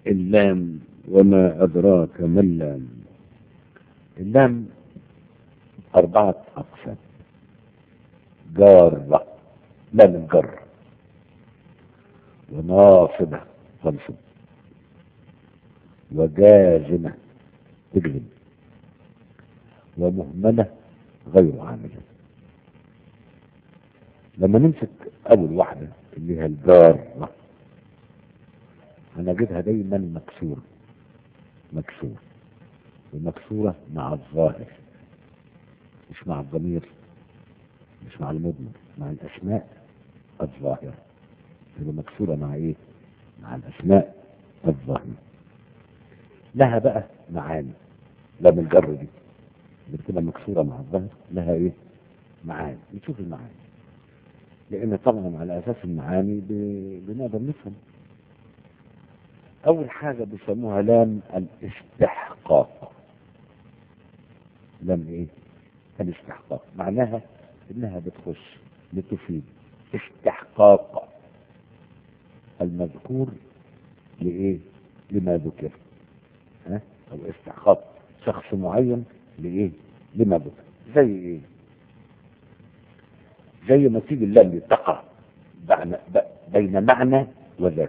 اللام وما أدراك ما اللام. اللام 4 أقسام: جارة، لام الجر، وناصبة تنصب، وجازمة تجزم، ومهملة غير عاملة. لما نمسك أول واحدة اللي هي الجارة هنجدها دايما مكسورة، مكسورة، ومكسورة مع الظاهر، مش مع الضمير، مش مع المضمر، مع الأسماء الظاهرة. تبقى مكسورة مع إيه؟ مع الأسماء الظاهرة. لها بقى معاني. لام الجر دي اللي بتبقى مكسورة مع الظاهر لها إيه؟ معاني. نشوف المعاني، لأن طبعا على أساس المعاني بنقدر نفهم. أول حاجة بيسموها لام الاستحقاق. لام إيه؟ الاستحقاق. معناها إنها بتخش لتفيد استحقاق المذكور لإيه؟ لما ذكر. ها؟ أو استحقاق شخص معين لإيه؟ لما ذكر. زي إيه؟ زي ما تيجي اللام تقع بين معنى وذات.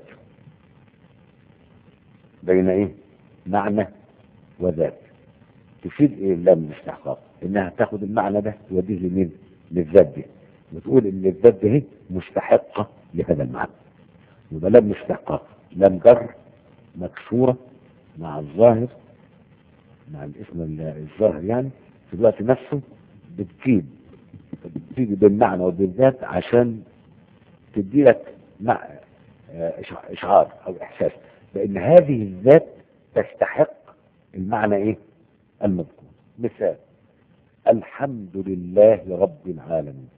بين إيه؟ معنى وذات. تفيد إيه اللام الاستحقاق؟ إنها تاخد المعنى ده توديه لمين؟ للذات دي، وتقول إن الذات دي مستحقة لهذا المعنى. يبقى لام استحقاق، لام جر مكسورة مع الظاهر، مع الاسم الظاهر يعني، في الوقت نفسه بتيجي بالمعنى وبالذات عشان تدي لك إشعار أو إحساس بأن هذه الذات تستحق المعنى إيه؟ المذكور. مثال: الحمد لله رب العالمين.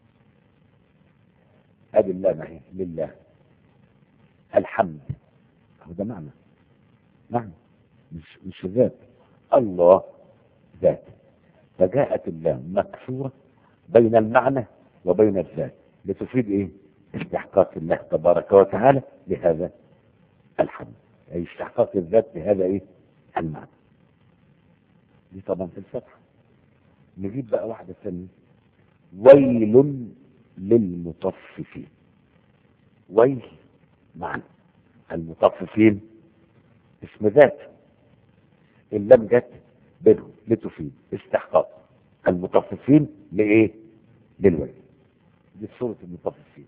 هذه اللام اهي لله. الحمد هذا معنى، معنى مش ذات. الله ذات. فجاءت اللام مكسورة بين المعنى وبين الذات لتفيد ايه؟ استحقاق الله تبارك وتعالى لهذا الحمد، اي استحقاق الذات لهذا ايه؟ المعنى. دي طبعا في الفتح. نجيب بقى واحدة ثانية: ويل للمطففين. ويل معنى، المطففين اسم ذات، اللام جت بينهم لتفيد استحقاق المطففين لايه؟ للويل. دي سورة المطففين.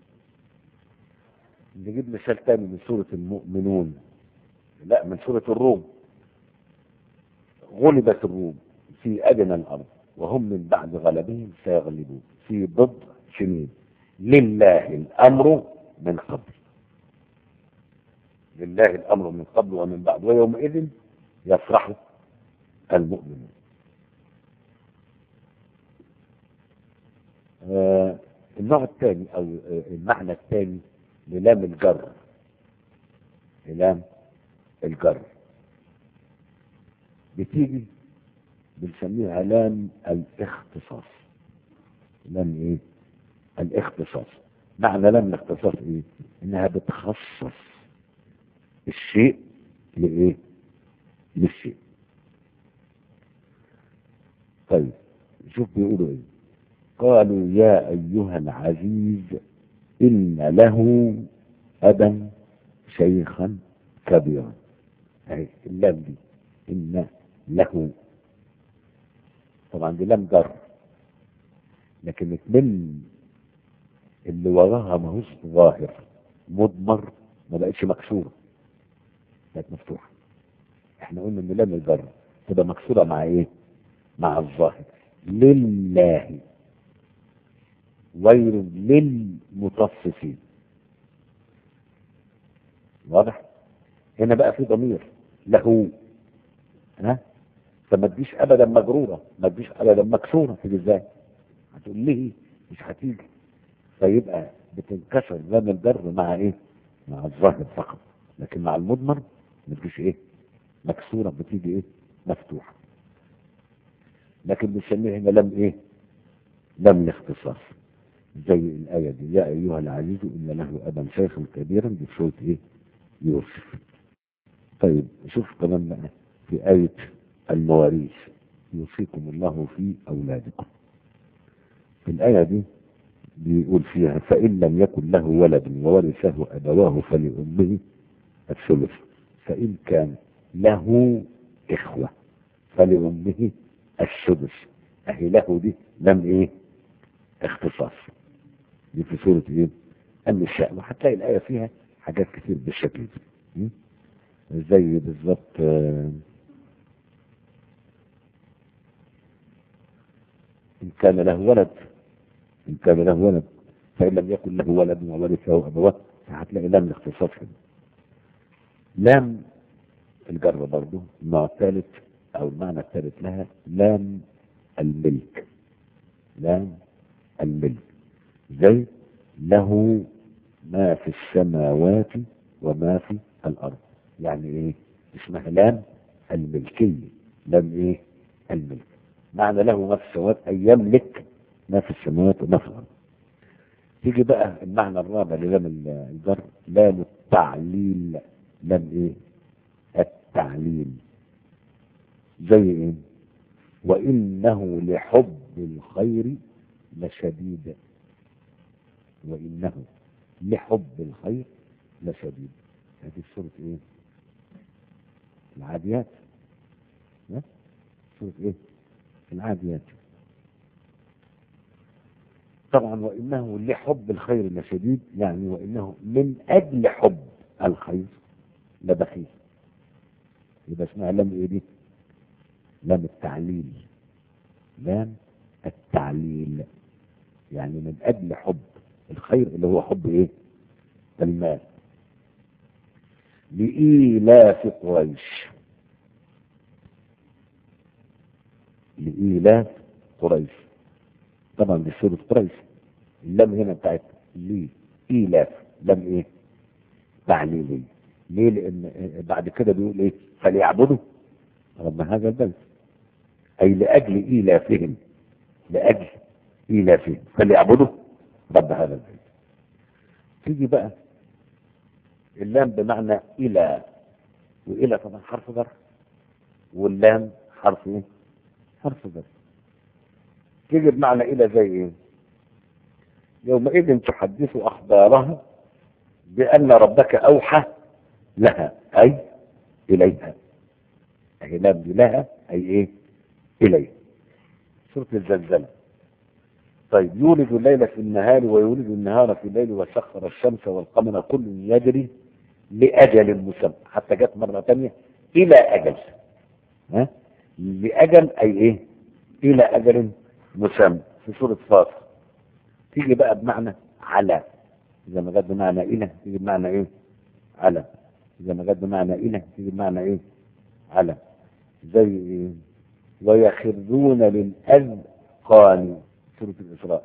نجيب مثال تاني من سورة المؤمنون، لا من سورة الروم: غلبت الروم في أدنى الأرض وهم من بعد غلبهم سيغلبون في بضع سنين لله الأمر من قبل. لله الأمر من قبل ومن بعد ويومئذ يفرح المؤمنون. النوع الثاني أو المعنى الثاني للام الجر. لام الجر بتيجي بنسميها لام الاختصاص. لام ايه؟ الاختصاص. معنى لام الاختصاص ايه؟ انها بتخصص الشيء لايه؟ للشيء. طيب شوف بيقولوا ايه: قالوا يا ايها العزيز ان له ابا شيخا كبيرا. اهي اللام دي ان له، طبعا دي لام جر، لكن من اللي وراها ماهوش ظاهر، مضمر، ما بقتش مكسوره، بقت مفتوحه. احنا قلنا ان لام الجر تبقى مكسوره مع ايه؟ مع الظاهر. لله ويل للمطففين. واضح؟ هنا بقى في ضمير له، ها؟ فما تجيش ابدا مجروره، ما تجيش ابدا مكسوره. تيجي ازاي؟ هتقول ليه؟ مش هتيجي. فيبقى بتنكسر لام الجر مع ايه؟ مع الظاهر فقط، لكن مع المضمر ما تجيش ايه؟ مكسوره، بتيجي ايه؟ مفتوحه. لكن بنسميها هنا لام ايه؟ لام الاختصاص. زي الايه دي: يا ايها العزيز ان له ابا شيخا كبيرا. دي في سوره ايه؟ يوسف. طيب شوف كمان بقى في آية المواريث، يوصيكم الله في أولادكم. في الآية دي بيقول فيها فإن لم يكن له ولد وورثه أبواه فلأمه الثلث، فإن كان له إخوة فلأمه السدس. أهي له دي لم إيه؟ اختصاص. دي في سورة إيه؟ النساء. وهتلاقي الآية فيها حاجات كتير بالشكل ده. زي بالظبط إن كان له ولد، إن كان له ولد فإن لم يكن له ولد وورثه أبواه، هتلاقي لام الاختصاص كده. لام الجر برضه النوع الثالث أو المعنى الثالث لها لام الملك. لام الملك زي له ما في السماوات وما في الأرض. يعني إيه؟ اسمها لام الملكية. لام إيه؟ الملك. معنى له ما في السماوات أي يملك ما في السماوات وما في الأرض. تيجي بقى المعنى الرابع للام الجر لام التعليل. لام إيه؟ التعليل. زي إيه؟ وإنه لحب الخير لشديد. وإنه لحب الخير لشديد. هذه سورة إيه؟ العاديات. سورة إيه؟ العاديات. طبعا وإنه لحب الخير لشديد، يعني وإنه من أجل حب الخير لبخيل. يبقى اسمها لام إيه دي؟ لام التعليل. لام التعليل، يعني من أجل حب الخير اللي هو حب إيه؟ المال. لإيلاف قريش. لإيلاف قريش. طبعا دي سورة قريش. اللام هنا بتاعت ليه إيلاف. لام إيه؟ تعليلية. ليه؟ لأن بعد كده بيقول إيه؟ فليعبدوا رب هذا البلد، أي لأجل إيلافهم. لأجل إيلافهم فليعبدوا رب هذا البلد. تيجي بقى اللام بمعنى إلى، وإلى طبعا حرف جر، واللام حرف إيه؟ حرف جر. تيجي بمعنى إلى زي إيه؟ يومئذ تحدث أخبارها بأن ربك أوحى لها، أي إليها. أي لام لها أي إيه؟ إليه. سورة الزلزلة. طيب يولد الليل في النهار ويولد النهار في الليل وسخر الشمس والقمر كل يجري لأجل مسمى. حتى جت مرة ثانية إلى أجل. لأجل أي إيه؟ إلى أجل مسمى في سورة فاطر. تيجي بقى بمعنى على، إذا ما جت بمعنى إلى تيجي بمعنى إيه؟ على. إذا ما جت بمعنى إلى تيجي بمعنى إيه؟ على. زي إيه؟ ويخرون للأذقان. سورة الإسراء.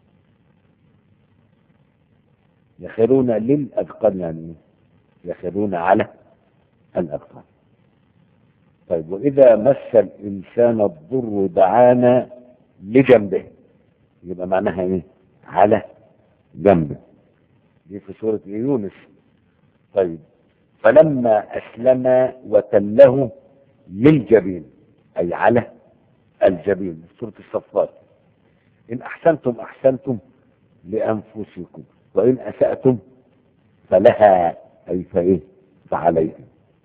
يخرون للأذقان يعني إيه؟ يخرون على الأذقان. طيب وإذا مس الإنسان الضر دعانا لجنبه، يبقى معناها إيه؟ على جنبه. دي في سورة يونس. طيب فلما أسلم وتله للجبين، أي على الجبين في سورة الصفات. إن أحسنتم أحسنتم لأنفسكم وإن أسأتم فلها، أي فإيه؟ فعليها.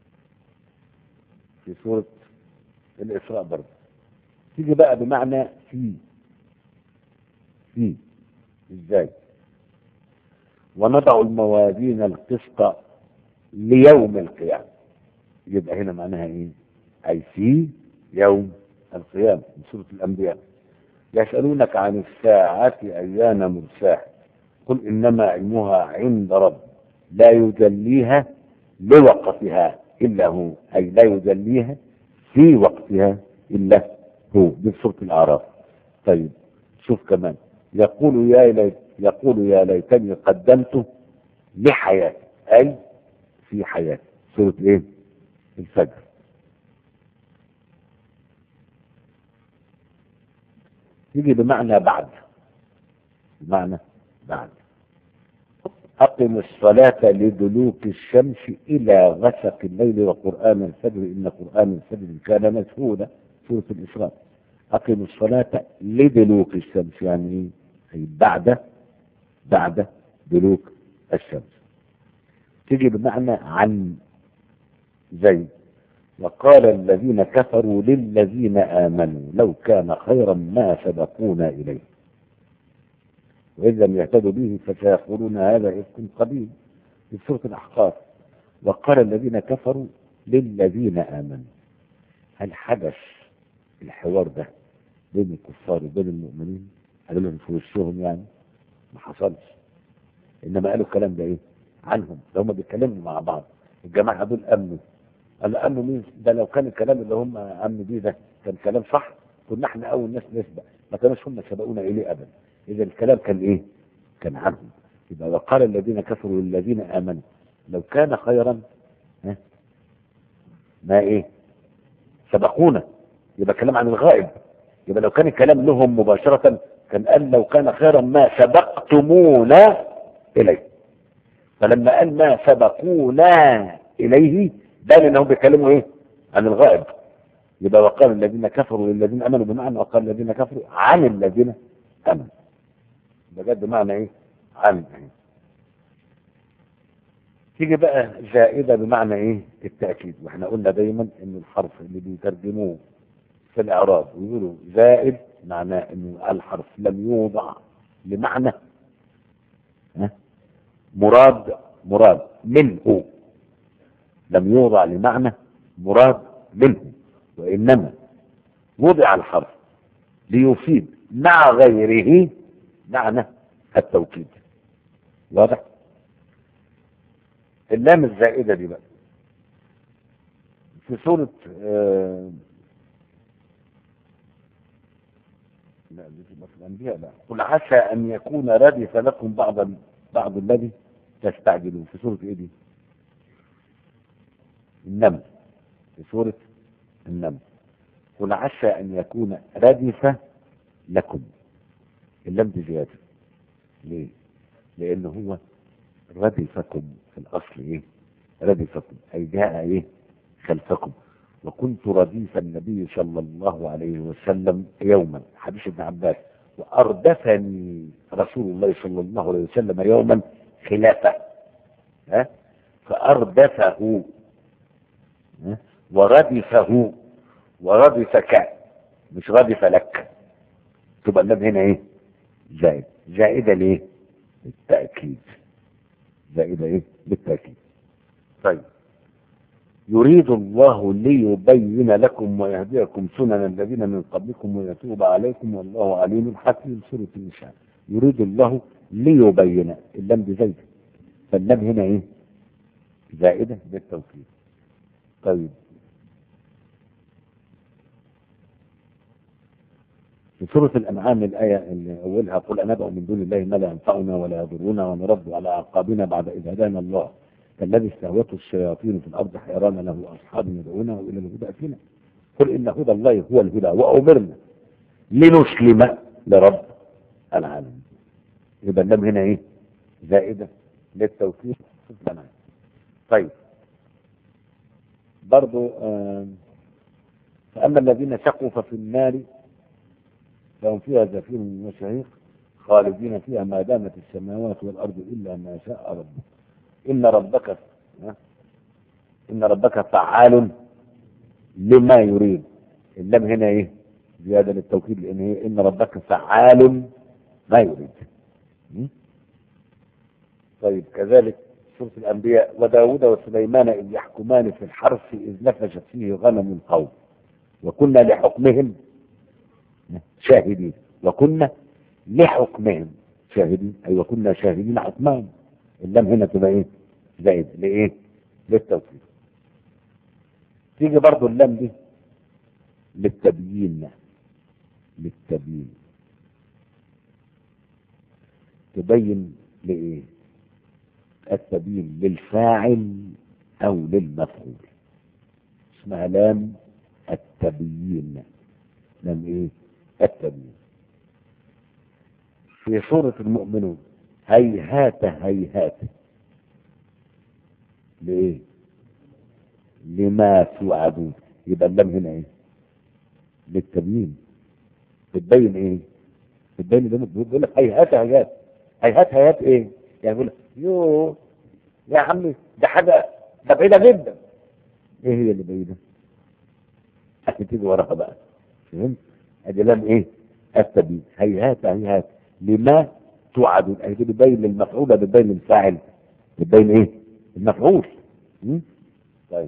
في سورة الإسراء برضه. تيجي بقى بمعنى في. في إزاي؟ ونضع الموازين القسط ليوم القيامة. يبقى هنا معناها إيه؟ أي في يوم القيامة. من سورة الأنبياء. يسألونك عن الساعة أيان مرساها قل إنما علمها عند رب لا يجليها لوقتها إلا هو، أي لا يجليها في وقتها إلا هو. دي سورة الأعراف. طيب شوف كمان يقول يا ليتني قدمت لحياتي، أي في حياتي. سورة إيه؟ الفجر. يجي بمعنى بعد. بمعنى بعد أقم الصلاة لدلوك الشمس إلى غسق الليل وقرآن الفجر إن قرآن الفجر كان مشهودا. سورة الإسراء. أقم الصلاة لدلوك الشمس يعني إيه؟ أي بعد دلوك الشمس. تيجي بمعنى عن زي وقال الذين كفروا للذين آمنوا لو كان خيرا ما سبقونا إليه وإذ لم يهتدوا به فسيقولون هذا إفك قديم في سورة الأحقاف. وقال الذين كفروا للذين آمنوا. هل حدث الحوار ده بين الكفار وبين المؤمنين؟ قالوا لهم في وشهم يعني؟ ما حصلش. إنما قالوا الكلام ده إيه؟ عنهم. ده هم بيتكلموا مع بعض. الجماعة دول أمنوا. قالوا أمنوا مين؟ ده لو كان الكلام اللي هم أمنوا بيه ده كان كلام صح كنا احنا أول ناس نسبق. ما كانوش هم سبقونا إليه أبدا. إذا الكلام كان إيه؟ كان عنهم. يبقى وقال الذين كفروا للذين آمنوا لو كان خيرا ما إيه؟ سبقونا. يبقى كلام عن الغائب. يبقى لو كان الكلام لهم مباشرة كان قال لو كان خيرا ما سبقتمونا إليه. فلما قال ما سبقونا إليه بان انهم بيتكلموا ايه؟ عن الغائب. يبقى وقال الذين كفروا للذين امنوا بمعنى وقال الذين كفروا عن الذين امنوا. ده جد بمعنى ايه؟ عن. تيجي بقى زائده بمعنى ايه؟ التاكيد. واحنا قلنا دايما ان الحرف اللي بيترجموه في الاعراب ويقولوا زائد معناه انه الحرف لم يوضع لمعنى مراد منه. لم يوضع لمعنى مراد منه وإنما وضع الحرف ليفيد مع غيره معنى التوكيد. واضح؟ اللام الزائدة دي بقى في سورة لا دي في الأنبياء. لا قل عسى أن يكون ردف لكم بعض الذي تستعجلون. في سورة إيه دي؟ النمل. في سورة النمل. قل عسى أن يكون ردف لكم. اللام دي زيادة. ليه؟ لأنه هو ردفكم في الأصل إيه؟ ردفكم أي جاء إيه؟ خلفكم. وكنت رديف النبي صلى الله عليه وسلم يوما. حديث ابن عباس. وأردفني رسول الله صلى الله عليه وسلم يوما خلافه. فأردفه وردفه وردفك مش ردف لك. تبقى اللام هنا ايه؟ زائدة ليه؟ بالتأكيد. زائدة ايه؟ بالتأكيد. طيب يريد الله ليبين لكم ويهديكم سنن الذين من قبلكم ويتوب عليكم والله عليم حكيم. سورة النساء. يريد الله ليبين. اللام دي زائدة. فاللام هنا ايه؟ زائدة بالتوكيد. طيب في سورة الأنعام الآية اللي أولها قل أندعو من دون الله ما لا ينفعنا ولا يضرنا ونرد على أعقابنا بعد إذ هدانا الله كالذي استهوته الشياطين في الأرض حيران له أصحاب يدعونه إلى الهدى ائتنا. قل إن هدى الله هو الهدى وأمرنا لنسلم لرب العالمين. يبقى اللام هنا إيه؟ زائدة للتوكيد. طيب برضو فأما الذين شقوا ففي النار لهم فيها زفير وشهيق خالدين فيها ما دامت السماوات والأرض إلا ما شاء ربك إن ربك فعال لما يريد. اللام هنا إيه؟ زيادة للتوكيد لأن هي إن ربك فعال ما يريد. طيب كذلك سورة الأنبياء وداود وسليمان إذ يحكمان في الحرث إذ نفشت فيه غنم القوم وكنا لحكمهم شاهدين. وكنا لحكمهم شاهدين أي وكنا شاهدين حكمهم. اللام هنا تبقى إيه؟ زائد لإيه؟ للتوكيد. تيجي برضو اللام دي للتبيين. تبين لإيه؟ التبيين للفاعل أو للمفعول. اسمها لام التبيين. لام إيه؟ التبيين. في سورة المؤمنون هيهات هيهات. ليه؟ لما توعدون. يبقى اللام هنا ايه؟ للتبيين. بتبين ايه؟ بتبين ده بيقول لك هيهات هيهات. هيهات هيهات ايه؟ يعني بيقول لك يوه يا عمي ده حاجه ده بعيده جدا. ايه هي اللي بعيده؟ هتيجي وراها بقى. فهمت؟ ادي لام ايه؟ التبيين. هيهات هيهات لما توعدون. اهي دي بتبين للمفعول ولا بتبين للفاعل؟ بتبين ايه؟ المفعول. م? طيب.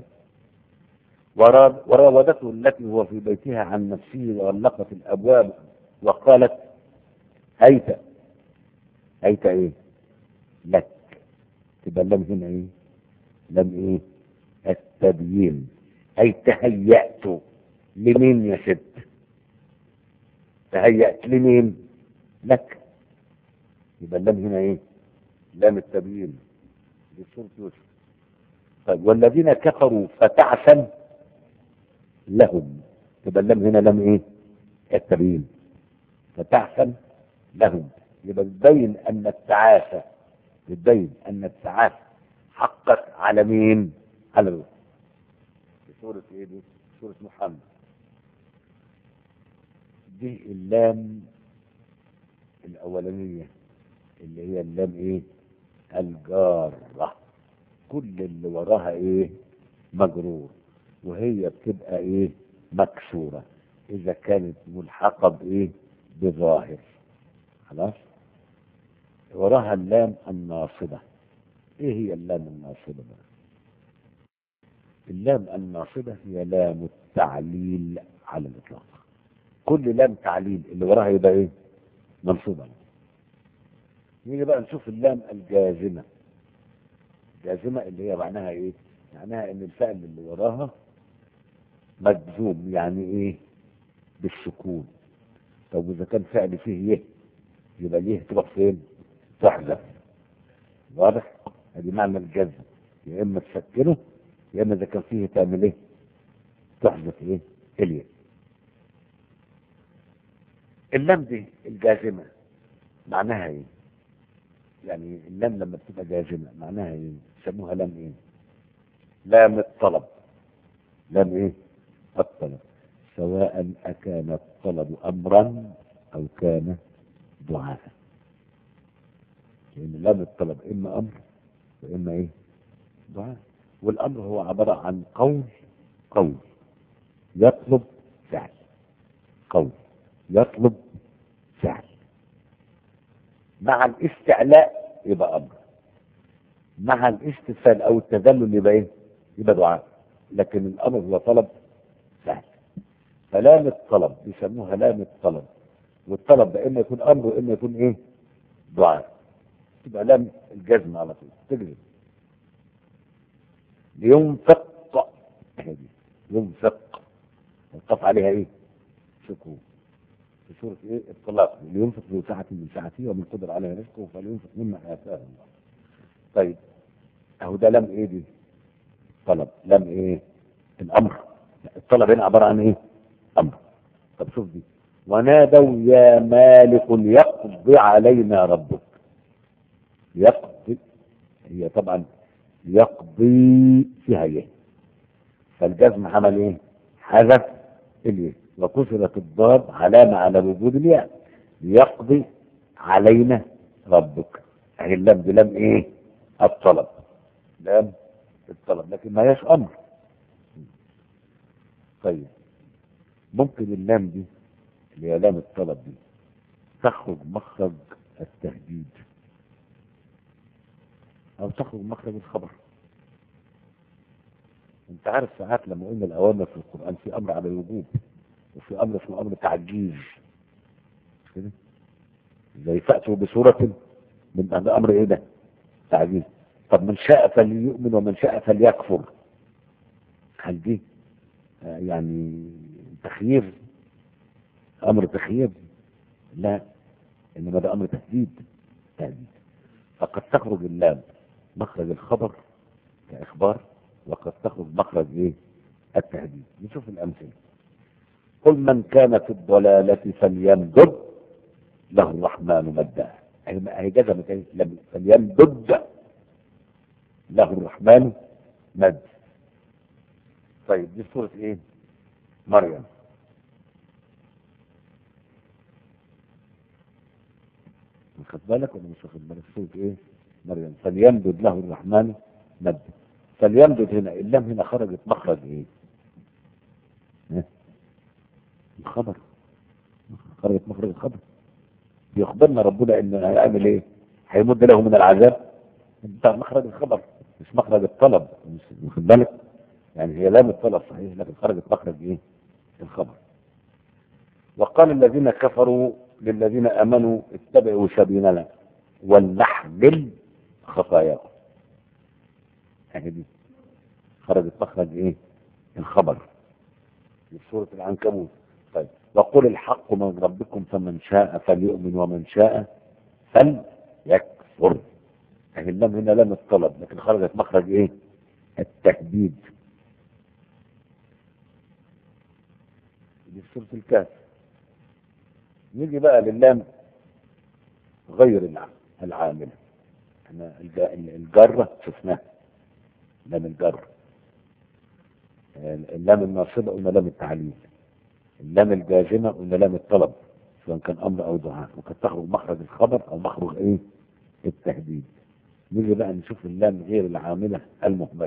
وراودته التي هو في بيتها عن نفسه وغلقت الابواب وقالت هيت. هيت ايه؟ لك. تبقى اللام هنا ايه؟ لام ايه؟ التبيين. اي تهيأت لمين يا ست؟ تهيأت لمين؟ لك. يبقى اللام هنا ايه؟ لام التبيين. دي سورة يوسف. طيب والذين كفروا فتعسا لهم. تبقى اللام هنا لام ايه؟ التبيين. فتعسا لهم. يبقى بتبين ان التعاسة، بتبين ان التعاسة حقت على مين؟ على الله. في سورة ايه دي؟ سورة محمد. دي اللام الاولانية اللي هي اللام ايه؟ الجارة. كل اللي وراها ايه؟ مجرور. وهي بتبقى ايه؟ مكسورة اذا كانت ملحقة بايه؟ بظاهر. خلاص. وراها اللام الناصبة. ايه هي اللام الناصبة بقى؟ اللام الناصبة هي لام التعليل على الاطلاق. كل لام تعليل اللي وراها يبقى ايه؟ منصوبة. نيجي بقى نشوف اللام الجازمة. الجازمة اللي هي معناها ايه؟ معناها ان الفعل اللي وراها مجزوم. يعني ايه؟ بالسكون. طب اذا كان فعل فيه يه يبقى ليه تروح فين؟ تحذف. واضح؟ ادي معنى الجزم. يا اما تسكنه يا اما اذا كان فيه تعمل ايه؟ تحذف ايه؟ اليه. اللام دي الجازمة معناها ايه؟ يعني اللام لما بتبقى جازمة معناها ايه؟ يسموها لام ايه؟ لام الطلب. لام ايه؟ الطلب. سواء أكان الطلب أمرا أو كان دعاء. لأن لام الطلب إما أمر وإما إيه؟ دعاء. والأمر هو عبارة عن قول يطلب فعل. قول يطلب فعل. مع الاستعلاء يبقى أمر. مع الاستفهام أو التذلل يبقى إيه؟ يبقى دعاء. لكن الأمر هو طلب فعل. فلام الطلب بيسموها لام الطلب. والطلب ده اما يكون امر واما يكون ايه؟ دعاء. تبقى لام الجزم على طول تجزم. لينفق. ينفق القف عليها ايه؟ سكون. في سوره ايه؟ الطلاق. لينفق ذو سعة من سعته ومن قدر عليه رزقه فلينفق مما اتاه الله. طيب اهو ده لام ايه دي؟ طلب. لام ايه؟ الامر. الطلب هنا عباره عن ايه؟ امر. طب شوف دي. ونادوا يا مالك يقضي علينا ربك. يقضي هي طبعا يقضي فيها ايه؟ فالجزم عمل ايه؟ حذف اليه وكسرت الضاد علامه على وجود الياء. يقضي علينا ربك. اهي اللام دي لام ايه؟ الطلب. لام الطلب لكن ما هياش امر. طيب ممكن اللام دي اللي هي لام الطلب دي تخرج مخرج التهديد او تخرج مخرج الخبر. انت عارف ساعات لما قلنا الاوامر في القرآن في امر على الوجوب وفي امر اسمه امر تعجيز كده. زي فأتوا بسورة من بعد امر ايه ده؟ تعجيز. طب من شاء فليؤمن ومن شاء فليكفر. هل دي يعني تخيير؟ امر تخيير؟ لا، انما ده امر تهديد. تهديد. فقد تخرج اللام مخرج الخبر كاخبار وقد تخرج مخرج ايه؟ التهديد. نشوف الامثله. قل من كان في الضلاله فليمدد له الرحمن مدا. هي جزمت ايه؟ فليمدد له الرحمن مد. طيب دي سورة ايه؟ مريم. واخد بالك ولا مش واخد بالك؟ سورة ايه؟ مريم. فليمدد له الرحمن مد. فليمدد هنا اللام هنا خرجت مخرج ايه؟ ها؟ الخبر. خرجت مخرج الخبر. يخبرنا ربنا ان هيعمل ايه؟ هيمد له من العذاب بتاع مخرج الخبر مش مخرج الطلب. مش واخد بالك؟ يعني هي لام الطلب صحيح لكن خرجت مخرج ايه؟ الخبر. وقال الذين كفروا للذين امنوا اتبعوا سبيلنا ولنحمل خطاياكم. اهي دي خرجت مخرج ايه؟ الخبر في سورة العنكبوت. طيب وقل الحق من ربكم فمن شاء فليؤمن ومن شاء فليكفر. اهي اللام هنا لام الطلب لكن خرجت مخرج ايه؟ التهديد. دي في سورة الكهف. نيجي بقى للام غير العاملة. احنا الجرة شفناها لام الجر. اللام الناصبة قلنا لام التعليل. اللام الجازمة قلنا لام الطلب سواء كان امر او دعاء وقد تخرج مخرج الخبر او مخرج ايه؟ التهديد. نيجي بقى نشوف اللام غير العاملة المهملة.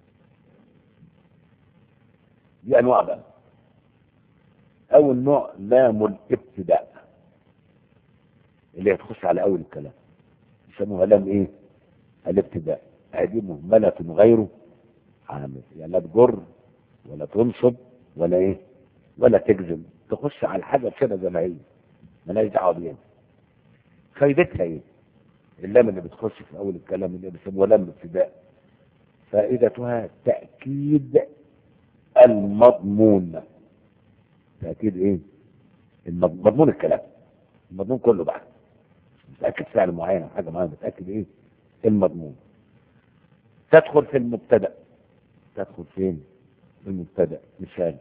دي انواع بقى. اول نوع لام الابتداء اللي هتخش على اول الكلام يسموها لام ايه؟ الابتداء. هذه مهملة غير عامل يعني لا تجر ولا تنصب ولا ايه؟ ولا تجزم. تخش على الحاجة كده زي ما هي مالهاش دعوة بيها. فايدتها ايه؟ اللام اللي بتخش في اول الكلام اللي بيسموها لام الابتداء فائدتها تأكيد المضمون. تأكيد ايه؟ مضمون الكلام. المضمون كله بقى بتأكد فعل معين او حاجة معينة بتأكد ايه؟ المضمون. تدخل في المبتدأ. تدخل فين؟ في المبتدأ. مثال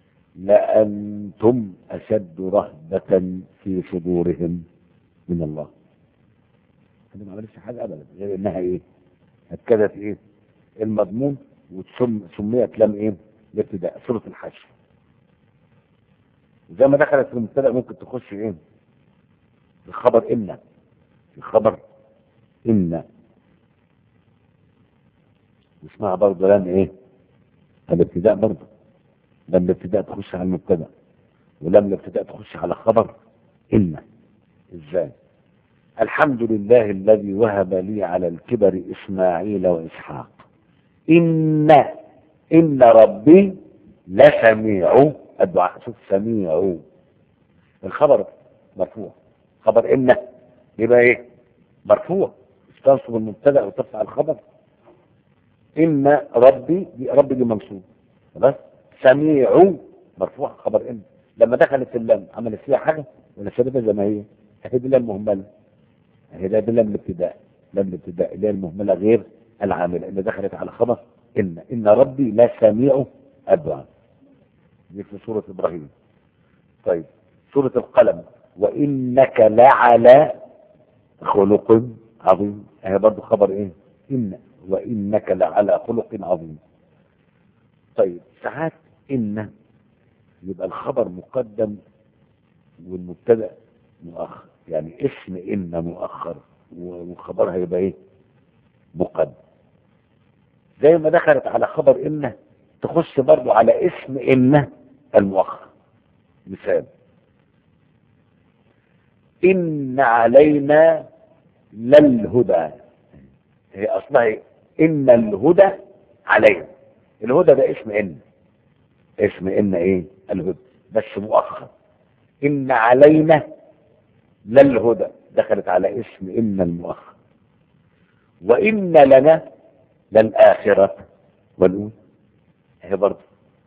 لأنتم أشد رهبة في صدورهم من الله. أنا ما عملتش حاجة أبدا غير إنها إيه؟ أكدت إيه؟ المضمون وسميت لام إيه؟ الابتداء. سورة الحشر زي ما دخلت في المبتدأ ممكن تخش إيه؟ في خبر إن. في خبر إن اسمها برضه لام إيه؟ الابتداء برضه. لام الابتداء تخش على المبتدأ ولام الابتداء تخش على خبر إن. إزاي؟ الحمد لله الذي وهب لي على الكبر إسماعيل وإسحاق إن ربي لسميع الدعاء. شوف سميع الخبر مرفوع. خبر إن يبقى إيه؟ مرفوع. تنصب المبتدأ وترفع الخبر. إن ربي دي منصوب خلاص. سميع مرفوع خبر إن. لما دخلت اللام عملت فيها حاجة ولا سابتها زي ما هي؟ هي دي لام مهملة. هي ده لام الابتداء. لام الابتداء اللي هي المهملة غير العاملة اللي دخلت على خبر إن ربي لا سميع الدعاء. دي في سورة إبراهيم. طيب سورة القلم وإنك لعلى خلق عظيم. هي برضو خبر إيه؟ إن وإنك لعلى خلق عظيم. طيب ساعات إن يبقى الخبر مقدم والمبتدأ مؤخر. يعني اسم إن مؤخر وخبرها يبقى إيه؟ مقدم. زي ما دخلت على خبر إن تخش برضو على اسم إن المؤخر. مثال إن علينا للهدى. هي أصلها إيه؟ إن الهدى علينا. الهدى ده اسم إن. اسم إن إيه؟ الهدى بس مؤخر. إن علينا للهدى دخلت على اسم إن المؤخر. وإن لنا للآخرة والأولى. هي برضه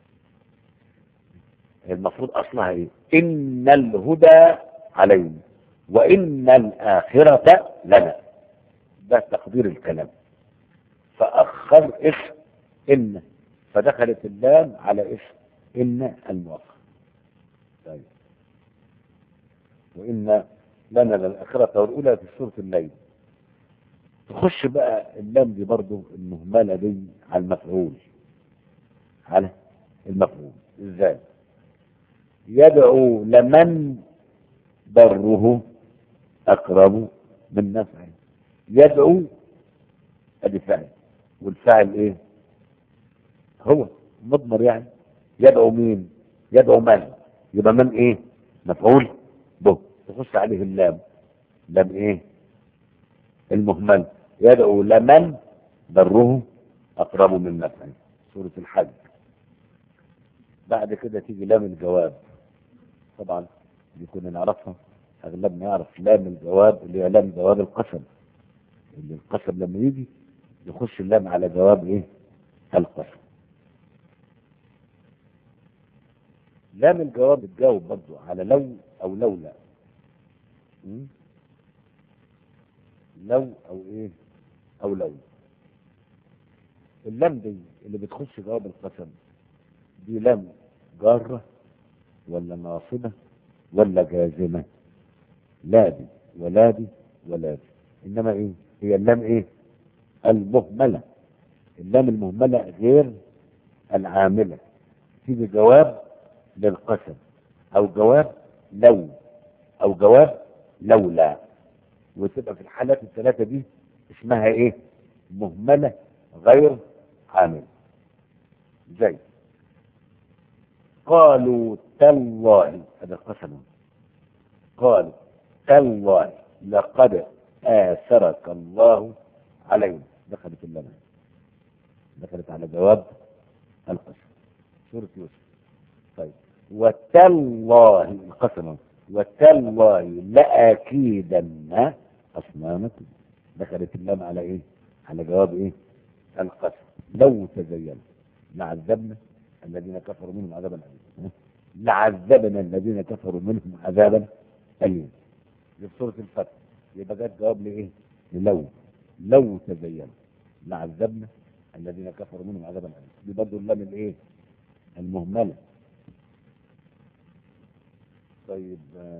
المفروض أصلها إيه؟ إن الهدى علينا وإن الآخرة لنا. ده تقدير الكلام. فأخر اسم إن فدخلت اللام على اسم إن المؤخر. طيب وإن لنا للآخرة والأولى في سورة الليل. تخش بقى اللام دي برضو المهملة دي على المفعول، على المفعول. ازاي؟ يدعو لمن بره أقرب من نفعه. يدعو ادي فعل، والفاعل ايه؟ هو مضمر يعني. يدعو مين؟ يدعو من؟ يبقى من ايه؟ مفعول به. تخش عليه اللام، لام ايه؟ المهمل. يدعو لمن بره اقرب من نفعه، سورة الحج. بعد كده تيجي لام الجواب. طبعا دي كنا نعرفها، اغلبنا يعرف لام الجواب اللي هي لام جواب القسم، اللي القسم لما يجي يخش اللام على جواب ايه؟ القسم. لام الجواب بتجاوب برضو على لو او لولا. لو او ايه؟ او لولا. اللام دي اللي بتخش جواب القسم دي لام جارة ولا ناصبة ولا جازمة؟ لا دي ولا دي ولا دي، انما ايه؟ هي اللام ايه؟ المهملة. اللام المهملة غير العاملة، تيجي جواب للقسم او جواب لو او جواب لولا، وتبقى في الحالات الثلاثة دي اسمها ايه؟ مهملة غير عاملة. زي قالوا تالله، هذا القسم. قالوا تالله لقد آثرك الله علينا، دخلت اللام، دخلت على جواب القسم، سورة يوسف. طيب وتالله القسم، وتالله لأكيدن أصنامكم، دخلت اللام على ايه؟ على جواب ايه؟ القسم. لو تزينوا لعذبنا الذين كفروا منهم عذابا أليما، لعذبنا الذين كفروا منهم عذابا أليما. دي في سورة الفتح. يبقى جت جواب لايه؟ للو. لو تزينوا لعذبنا الذين كفروا منهم عذابا أليما، دي برضه اللام الايه؟ المهملة. طيب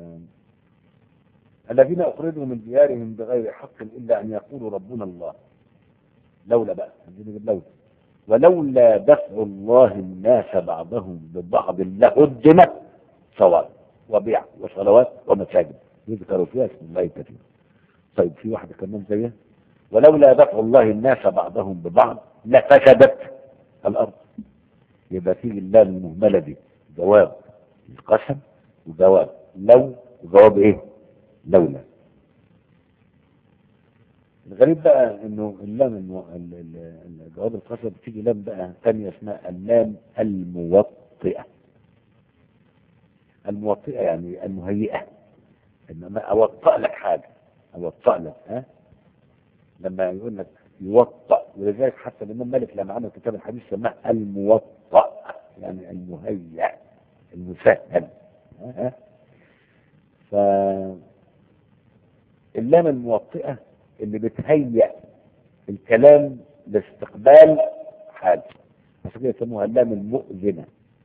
الذين أخرجوا من ديارهم بغير حق إلا أن يقولوا ربنا الله. لولا بقى لولا، ولولا دفع الله الناس بعضهم ببعض لهدمت صوامع وبيع وصلوات ومساجد يذكر فيها اسم الله كثيرا. طيب في واحدة كمان زيها، ولولا دفع الله الناس بعضهم ببعض لفسدت الأرض. يبقى فيه اللام المهملة دي جواب القسم وجواب لو وجواب ايه؟ لولا. الغريب بقى انه اللام جواب القسم بتيجي لام بقى ثانيه اسمها اللام الموطئه. الموطئه يعني المهيئه، انما اوطئ لك حاجه، اوطئ لك لما يقول لك يوطئ. ولذلك حتى الامام مالك لما عمل كتاب الحديث سماه الموطئ، يعني المهيئ المسهل. فاللام الموطئه اللي بتهيئ الكلام لاستقبال حاجة، عشان كده يسموها اللام المؤذنة.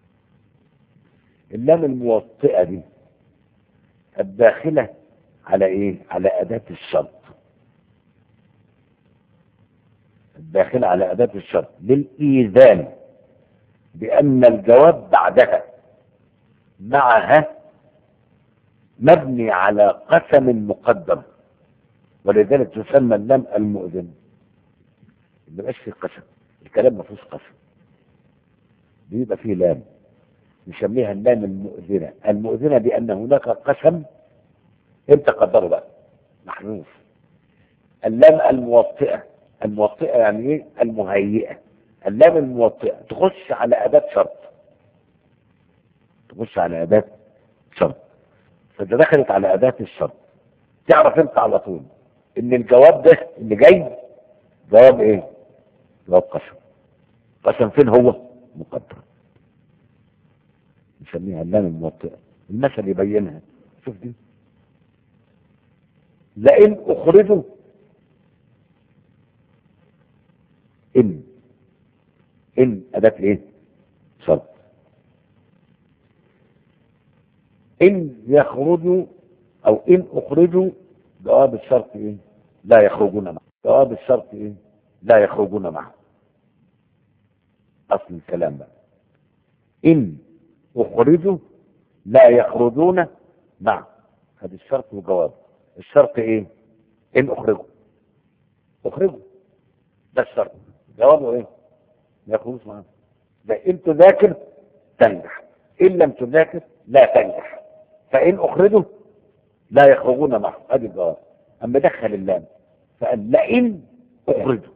اللام الموطئة دي الداخلة على ايه؟ على أداة الشرط. الداخلة على أداة الشرط للإيذان بأن الجواب بعدها معها مبني على قسم مقدم، ولذلك تسمى اللام المؤذنة. ما بقاش فيه قسم، الكلام ما فيهوش قسم، بيبقى فيه لام نسميها اللام المؤذنة. المؤذنة بأن هناك قسم انت قدره بقى محذوف. اللام الموطئة، الموطئة يعني ايه؟ المهيئة. اللام الموطئة تخش على أداة شرط، تخش على أداة شرط، فإذا دخلت على أداة الشرط تعرف انت على طول ان الجواب ده اللي جاي جواب ايه؟ جواب قسم. قسم فين هو؟ مقدر. نسميها اللام الموطئة. المثل يبينها، شوف دي، لئن اخرجوا، ان اداة ايه؟ شرط. ان يخرجوا او ان اخرجوا جواب الشرط ايه؟ لا يخرجون معه. جواب الشرط ايه؟ لا يخرجون معه. اصل الكلام بقى ان اخرجوا لا يخرجون معه. هذا الشرط وجواب. الشرط ايه؟ ان اخرجوا. اخرجوا ده الشرط. جوابه ايه؟ ما يخرجوش معه. ده ان تذاكر تنجح، ان لم تذاكر لا تنجح. فان اخرجوا لا يخرجون معه، ادي الجواب. اما دخل اللام فقال لئن اخرجوا،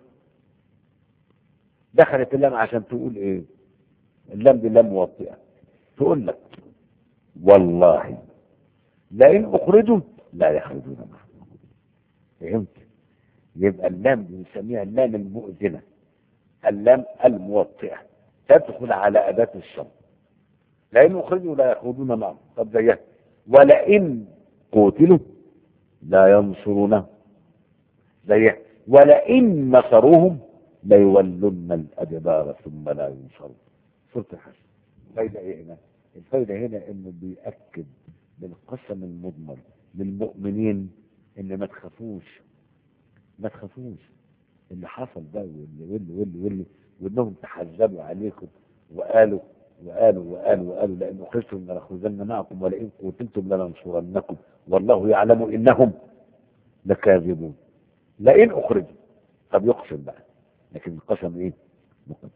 دخلت اللام عشان تقول ايه؟ اللام دي لام موطئه، تقول لك والله لئن اخرجوا لا يخرجون معه. فهمت؟ يبقى اللام دي بنسميها اللام المؤذنه، اللام الموطئه، تدخل على اداه الشرط. لئن اخرجوا لا يخرجون معه. طب زيها ولئن قتلوا لا ينصرونه. زيها ولئن نصروهم ليولن الادبار ثم لا ينصرون. سورة الحشر. الفايدة ايه هنا؟ الفايدة هنا انه بيأكد بالقسم المضمر للمؤمنين ان ما تخافوش، ما تخافوش اللي حصل ده واللي وانهم تحزبوا عليكم وقالوا لئن اخرجتم لنخرجن معكم ولئن قتلتم لننصرنكم والله يعلم انهم لكاذبون. لئن اخرجوا. طب يقسم بقى، لكن القسم ايه؟ مقدر.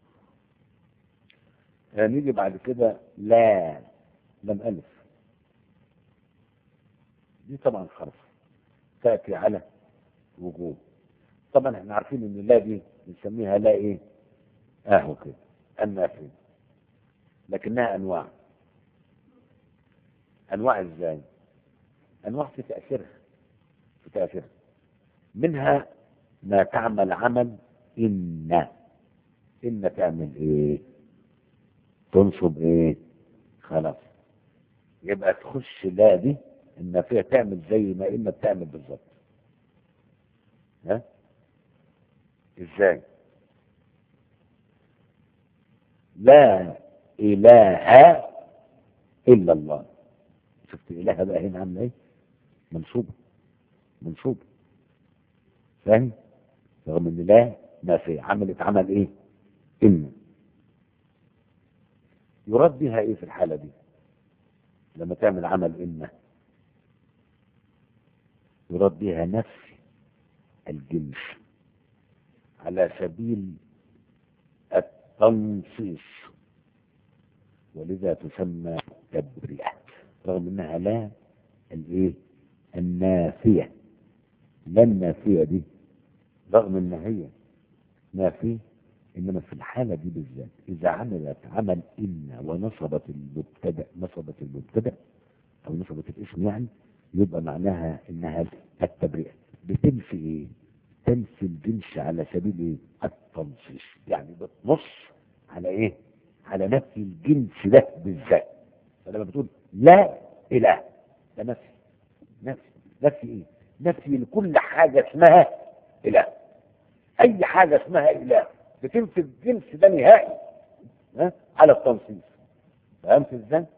نيجي بعد كده لا، لم ألف. دي طبعا حرف تأتي على وجوب. طبعا احنا عارفين ان لا دي بنسميها لا ايه؟ اهو كده النافية، لكنها انواع. انواع ازاي؟ انواع في تأثيرها، في تأثيرها. منها ما تعمل عمل ان تعمل ايه؟ تنصب ايه؟ خلاص. يبقى تخش لا دي النافية تعمل زي ما إما بتعمل بالظبط. ها؟ ازاي؟ لا إله إلا الله. شفت إله بقى هنا عامله ايه؟ منصوبة، منصوبة. فاهم؟ رغم ان لا نافية عملت عمل ايه؟ إن. يراد بها ايه في الحالة دي؟ لما تعمل عمل إن يراد بها نفي الجنس على سبيل التنصيص، ولذا تسمى تبرئة، رغم انها لا الايه؟ النافية. لا النافية دي رغم ان هي نافية، انما في الحالة دي بالذات اذا عملت عمل ان ونصبت المبتدأ او نصبت الاسم يعني، يبقى معناها انها التبرئة. بتنفي ايه؟ تنفي الجنس على سبيل ايه؟ التنصيص. يعني بتنص على ايه؟ على نفي الجنس ده بالذات. فلما بتقول لا اله، ده نفي. نفي ايه؟ نفي لكل حاجة اسمها اله. اي حاجة اسمها اله بتنفي الجنس ده نهائي، ها؟ على التنصيص. فهمت ازاي؟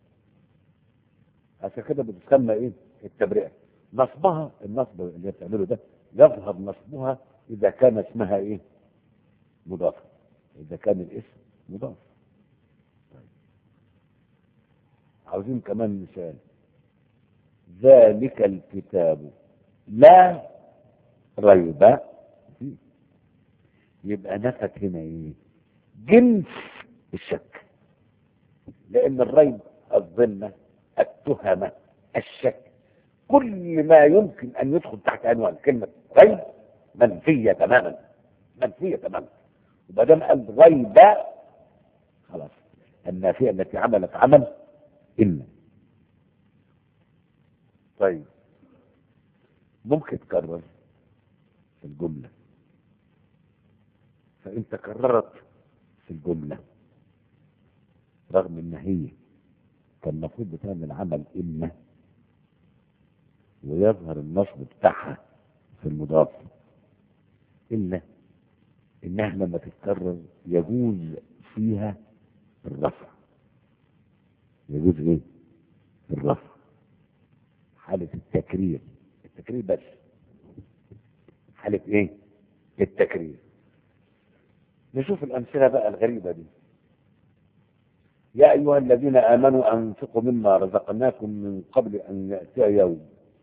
عشان كده بتسمى ايه؟ التبرئة. نصبها، النصب اللي بتعمله ده يظهر نصبها اذا كان اسمها ايه؟ مضافة. اذا كان الاسم مضاف. عاوزين كمان مثال. ذلك الكتاب لا ريب فيه. يبقى نفت هنا ايه؟ جنس الشك. لان الريب، الظنة، التهمة، الشك، كل ما يمكن ان يدخل تحت عنوان كلمة ريب منفية تماما، منفية تماما. وما دام قال ريب خلاص، النافية التي عملت عمل إن. طيب ممكن تكرر في الجملة، فإن تكررت في الجملة رغم إن هي كان المفروض بتعمل عمل إن ويظهر النصب بتاعها في المضاف، إلا إنها لما تتكرر يجوز فيها الرفع. يجوز إيه؟ الرفع. حالة التكرير بس، حالة ايه؟ التكرير. نشوف الأمثلة بقى الغريبة دي. يا أيها الذين آمنوا أنفقوا مما رزقناكم من قبل أن يأتي يوم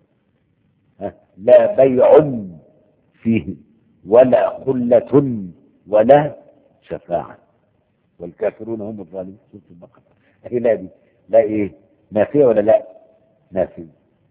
لا بيع فيه ولا خلة ولا شفاعة والكافرون هم الظالمون. سورة البقرة. هي لا دي لا ايه؟ نافية ولا لا؟ نافية.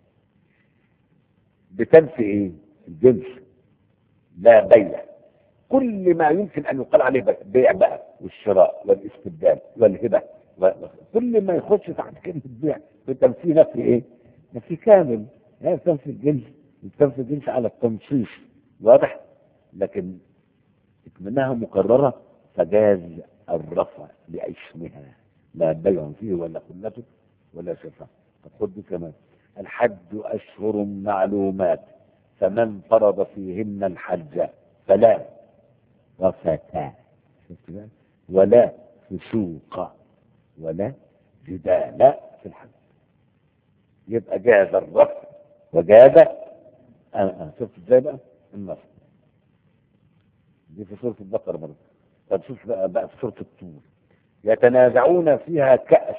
بتنفي ايه؟ الجنس. لا بيع، كل ما يمكن ان يقال عليه بيع بقى، والشراء والاستبدال والهبة، كل ما يخش تحت كلمة بيع بتنفي نفي ايه؟ نفي كامل. هي بتنفي الجنس، بتنفي الجنس على التنصيص، واضح؟ لكن منها مكررة فجاز الرفع لاسمها، لا بيع فيه ولا خلته ولا شفاعة. طب خد دي كمان. الحج أشهر معلومات فمن فرض فيهن الحج فلا رفث ولا فسوق ولا جدال في الحج. يبقى جاز الرفع وجاز شفت ازاي بقى النص دي في سورة البقرة برضه. طب شوف بقى في سورة الطور. يتنازعون فيها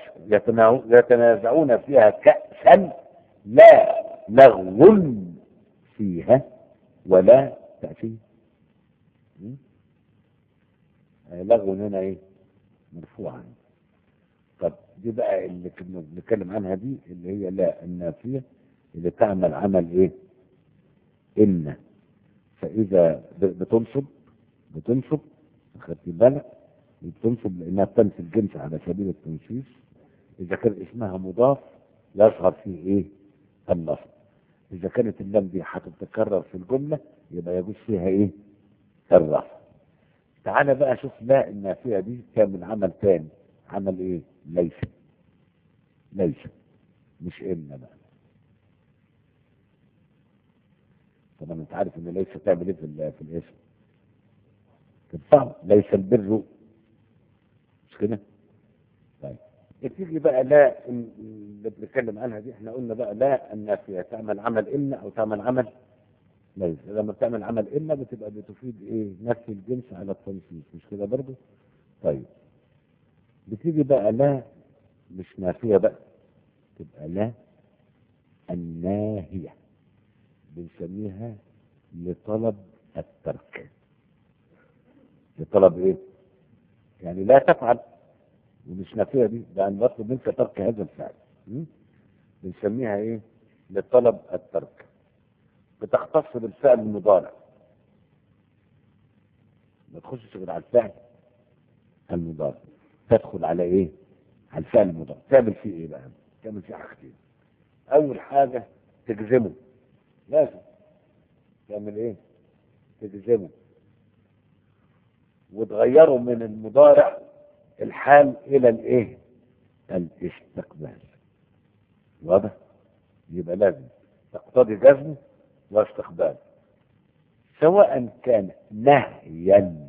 كأسا لا لغو فيها ولا تأثيم. لغو هنا ايه؟ مرفوعا. طب دي بقى اللي كنا بنتكلم عنها دي، اللي هي لا النافية اللي تعمل عمل ايه؟ إن. فإذا بتنصب خدت بالك، بتنصب لأنها بتنفي الجنس على سبيل التنصيص. إذا كان اسمها مضاف يظهر فيه إيه؟ النصب. إذا كانت اللام دي هتتكرر في الجملة يبقى يجوز فيها إيه؟ الرفع. تعالى بقى شوف لا النافية دي كان من عمل تاني. عمل إيه؟ ليس مش إن بقى. طبعا أنت عارف إن ليس تعمل إيه في الاسم؟ تدفع ليس البر، مش كده؟ طيب تيجي بقى لا اللي بنتكلم عنها دي، احنا قلنا بقى لا النافية تعمل عمل إن أو تعمل عمل ليس. لما بتعمل عمل إن بتبقى بتفيد إيه؟ نفي الجنس على التنصيص، مش كده برضه؟ طيب بتيجي بقى لا مش نافية بقى، تبقى لا الناهية، بنسميها لطلب الترك. لطلب ايه؟ يعني لا تفعل، ومش نافية دي، ده أن نطلب منك ترك هذا الفعل. بنسميها ايه؟ لطلب الترك. بتختص بالفعل المضارع، ما تخشش غير على الفعل المضارع. تدخل على ايه؟ على الفعل المضارع. تعمل فيه ايه بقى؟ تعمل فيه حاجتين. اول حاجة تجزمه، لازم تعمل ايه؟ تجزمه وتغيره من المضارع الحال الى الايه؟ الاستقبال. واضح؟ يبقى لازم تقتضي جزم واستقبال، سواء كان نهيا.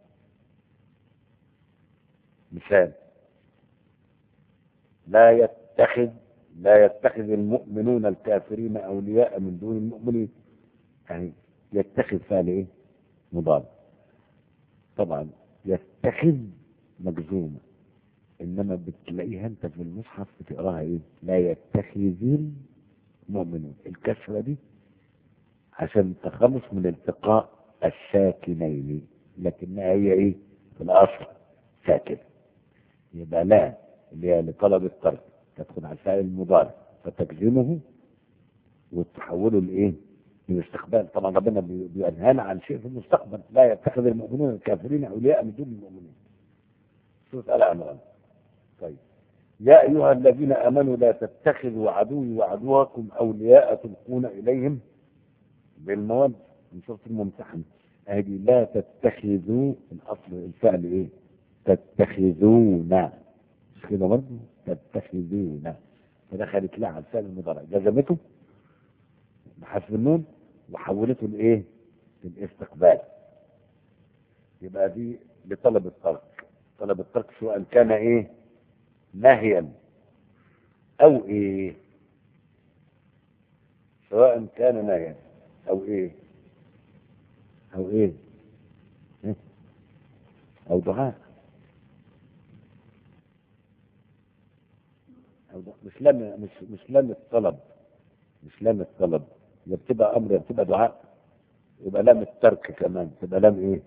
مثال: لا يتخذ المؤمنون الكافرين اولياء من دون المؤمنين. يعني يتخذ فعل ايه؟ مضارع. طبعا يتخذ مجزومه، انما بتلاقيها انت في المصحف بتقراها ايه؟ لا يتخذ المؤمنون. الكسره دي عشان التخلص من التقاء الساكنين، لكنها هي ايه؟ في الاصل ساكنه. يبقى لا اللي هي لطلب الترك تدخل على الفعل المضارع فتجزمه وتحوله لايه؟ للاستقبال. طبعا ربنا بينهانا عن شيء في المستقبل: لا يتخذ المؤمنون الكافرين اولياء من دون المؤمنين. سورة آل عمران. طيب: يا ايها الذين امنوا لا تتخذوا عدوي وعدوكم اولياء تلقون اليهم بالمودة. من سورة الممتحن. هذه لا تتخذوا، الاصل الفعل ايه؟ تتخذون، مش كده برضه؟ تتخذون. فدخلت لا على الفعل المضارع، جزمته بحذف النون وحولته لايه؟ للاستقبال. يبقى دي لطلب الترك. طلب الترك سواء كان ايه؟ نهيا او ايه؟ سواء كان نهيا او ايه او ايه او دعاء مش لام الطلب، مش لام الطلب، يا بتبقى امر يا بتبقى دعاء، يبقى لام الترك كمان، تبقى لام ايه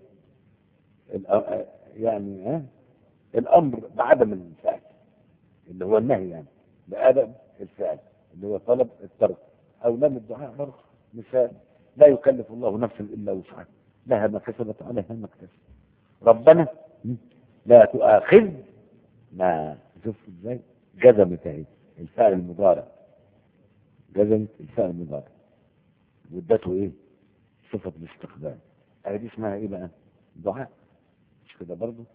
يعني الامر بعدم الفعل اللي هو النهي، يعني بعدم الفعل اللي هو طلب الترك، او لام الدعاء برضه. مثال: لا يكلف الله نفسا الا وسعها، لها ما كسبت عليها ما اكتسبت. ربنا لا تؤاخذنا، شوف ازاي جزمت اهي الفعل المضارع، جزمت الفعل المضارع وادته ايه صفة الاستقبال. اهي دي اسمها ايه بقى؟ دعاء، مش كده برضه؟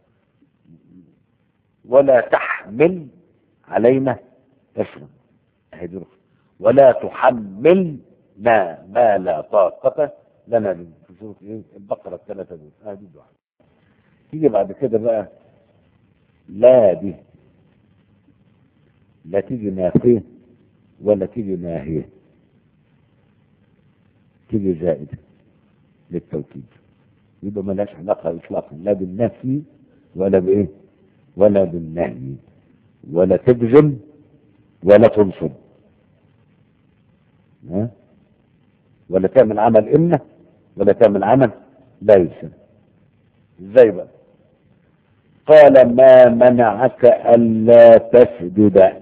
ولا تحمل علينا اسرا، اهي دي رخصة. ولا تحملنا ما لا طاقة لنا به، في سورة ايه البقرة الثلاثة دول، اهي دي الدعاء. تيجي بعد كده بقى لا دي لا تيجي نافية ولا تيجي ناهية، تيجي زائدة للتوكيد، يبقى ملهاش علاقة إطلاقا لا بالنفي ولا بإيه ولا بالنهي، ولا تجزم ولا تنصب، ولا تعمل عمل إن ولا تعمل عمل ليس. ازاي بقى؟ قال ما منعك ألا تسجد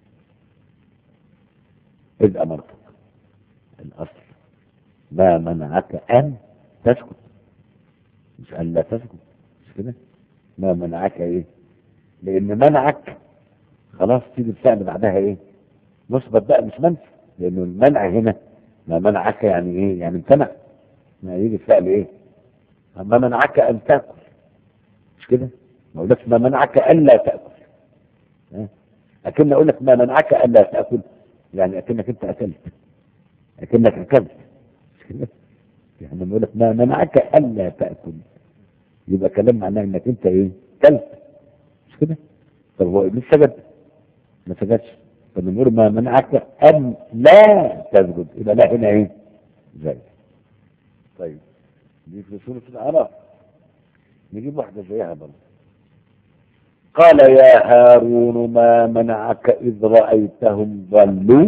إذ أمرتك. الأصل ما منعك أن تسجد، مش أن لا تسجد، مش كده؟ ما منعك إيه؟ لأن منعك خلاص تيجي الفعل بعدها إيه؟ مثبت بقى مش منفي، لأنه المنع هنا ما منعك يعني إيه؟ يعني امتنع، ما يجي الفعل إيه؟ ما منعك أن تأكل، مش كده؟ ما أقولكش ما منعك ألا تأكل، أكن أقول لك ما منعك ألا تأكل، يعني أكنك أنت أكلت، أكنك أكلت، مش كده؟ يعني لما يقول لك ما منعك ألا تأكل، يبقى كلام معناه إنك أنت إيه؟ كلت، مش كده؟ طب هو إبليس سجد؟ ما سجدش. طب نقول ما منعك أن لا تسجد، يبقى لا هنا إيه؟ زي. طيب دي في سورة الأعراف، نجيب واحدة زيها برضه. قال يا هارون ما منعك إذ رأيتهم ضلوا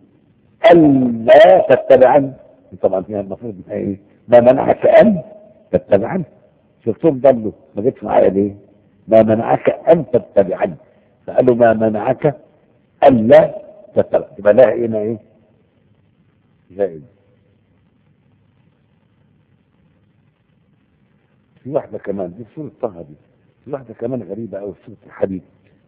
ألا تتبعني. طبعا فيها المفروض إيه؟ ما منعك أن تتبعني، شفتهم ضلوا ما جيتش معايا ليه؟ ما منعك أن تتبعني، فقالوا ما منعك ألا تتبعني، يبقى لها هنا إيه؟ زائد. في واحدة كمان دي في سورة طه، دي في واحدة كمان غريبة أوي في سورة الحديد: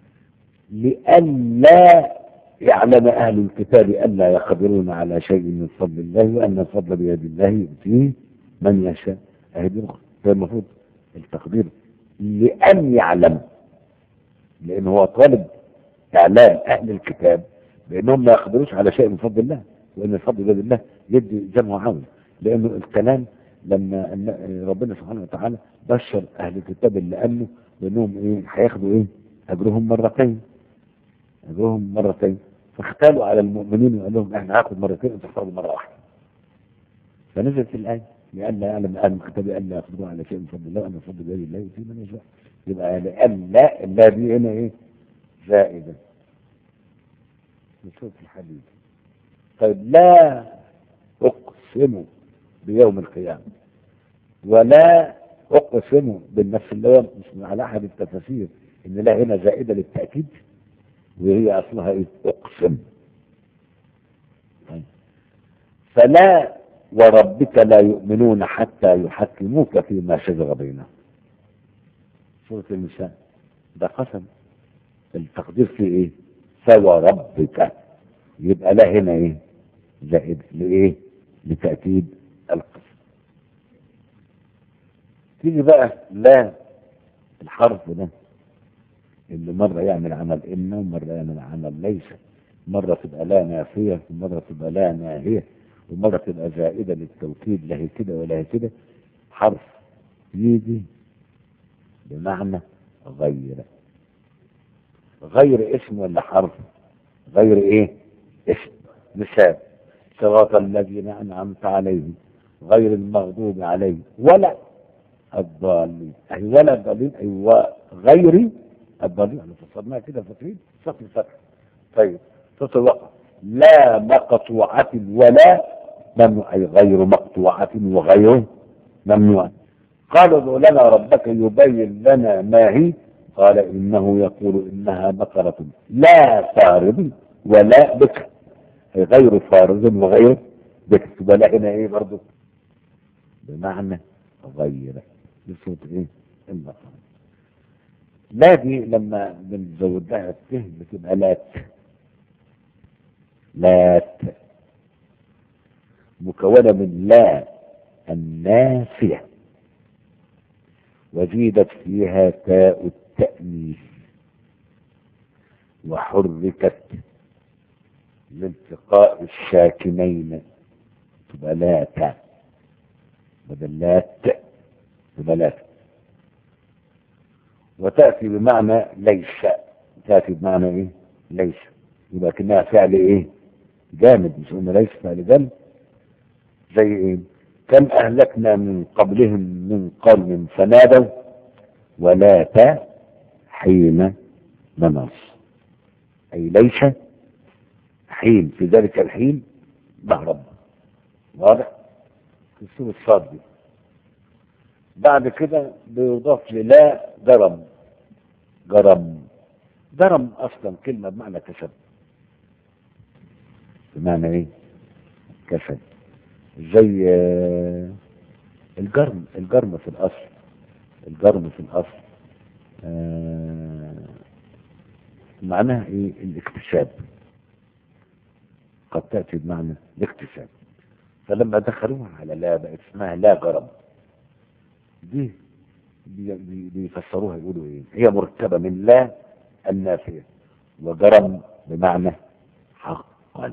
لئلا يعلم أهل الكتاب ألا يقدرون على شيء من فضل الله وأن الفضل بيد الله يؤتيه من يشاء. أهي دي المفروض التقدير لأن يعلم، لأن هو طالب إعلام أهل الكتاب بأنهم لا يقدروش على شيء من فضل الله، وأن الفضل بيد الله يدي زي ما هو عاوز. لأنه الكلام لما ربنا سبحانه وتعالى بشر أهل الكتاب اللي أمنوا بأنهم إيه هياخدوا إيه أجرهم مرتين، أجرهم مرتين، فاختالوا على المؤمنين وقال لهم احنا هاخد مرتين وانتوا تاخدوا مره واحده. فنزلت الايه لئلا يعلم اهل الكتاب الا يقدرون على شيء من فضل الله وان الفضل بيد الله يؤتيه من يشاء. يبقى لئلا الا دي هنا ايه؟ زائده. نشوف الحديث. طيب لا اقسم بيوم القيامه ولا اقسم بالنفس اللوام، مش على احد التفاسير ان لا هنا زائده للتاكيد وهي اصلها ايه؟ اقسم. فلا وربك لا يؤمنون حتى يحكموك فيما شجر بينهم. سورة النساء ده قسم، التقدير فيه ايه؟ فوربك، يبقى لا هنا ايه؟ زائد لايه؟ لتأكيد القسم. تيجي بقى لا الحرف ده اللي مرة يعمل عمل إن ومرة يعمل عمل ليس، مرة تبقى لا نافية ومرة تبقى لا ناهية ومرة تبقى زائدة للتوكيد، لا هي كده ولا هي كده. حرف يجي بمعنى غير، غير اسم ولا حرف؟ غير ايه؟ اسم. مثال: صراط الذين أنعمت عليهم غير المغضوب عليهم ولا الضالين. أي ولا الضالين أي وغير الضالين. احنا فصلناها كده فاكرين صف الفتح. طيب صوت الوقف لا مقطوعة ولا ممنوع أي غير مقطوعة وغير ممنوع. قالوا ادع لنا ربك يبين لنا ما هي قال إنه يقول إنها بقرة لا فارض ولا بكر أي غير فارض وغير بكر. ولا هنا إيه برضو بمعنى غير بصوت إيه البقرة. لا دي لما بنزود لها الته بتبقى لات. لات مكونة من لا النافية وزيدت فيها تاء التأنيث وحركت لالتقاء الساكنين تبقى لات بدل لات تبقى لات. وتأتي بمعنى ليس. تأتي بمعنى ايه ليس يبقى كأنها فعل ايه جامد مش قلنا ليس فعل جامد. زي ايه كم اهلكنا من قبلهم من قرن فنادوا ولا حين مناص اي ليس حين في ذلك الحين مهرب. واضح في سورة الصاد دي. بعد كده بيضاف للا جرم. جرم اصلا كلمة بمعنى كسب. بمعنى ايه كسب زي الجرم في الاصل. الجرم في الاصل معناها ايه الاكتساب. قد تأتي بمعنى الاكتساب. فلما دخلوها على لا بقت اسمها لا جرم. دي بيفسروها يقولوا ايه هي مركبة من لا النافية وجرم بمعنى حقا.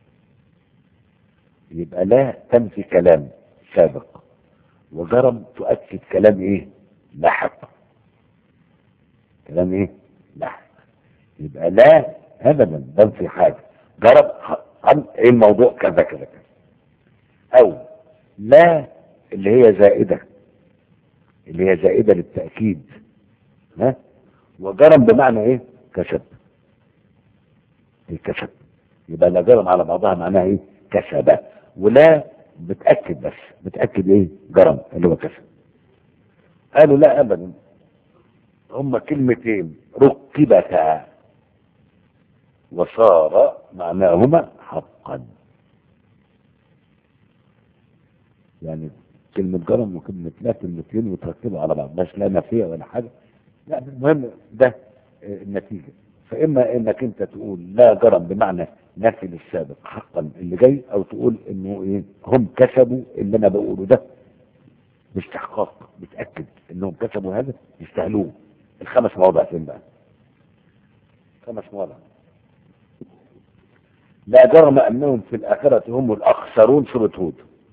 يبقى لا تنفي كلام سابق وجرم تؤكد كلام ايه لاحق. كلام ايه لاحق. يبقى لا ابدا تنفي حاجة جرم عن ايه الموضوع كذا كذا كذا. او لا اللي هي زائدة للتأكيد. ها وجرم بمعنى ايه كسب. الكسب يبقى لا جرم على بعضها معناها ايه كسب. ولا بتأكد بس بتأكد ايه جرم اللي هو كسب. قالوا لا ابدا هما كلمتين ركبتا وصار معناهما حقا. يعني كلمة جرم وكلمة لا كلمتين وتركبوا على بعض مش لا نافية ولا حاجة. لا المهم ده النتيجة. فإما إنك أنت تقول لا جرم بمعنى نفي للسابق حقا اللي جاي أو تقول إنه إيه هم كسبوا اللي أنا بقوله ده باستحقاق بتأكد إنهم كسبوا هذا يستاهلوه. الخمس مواضع فين بقى؟ 5 مواضع. لا جرم أنهم في الآخرة هم الأخسرون سورة هود.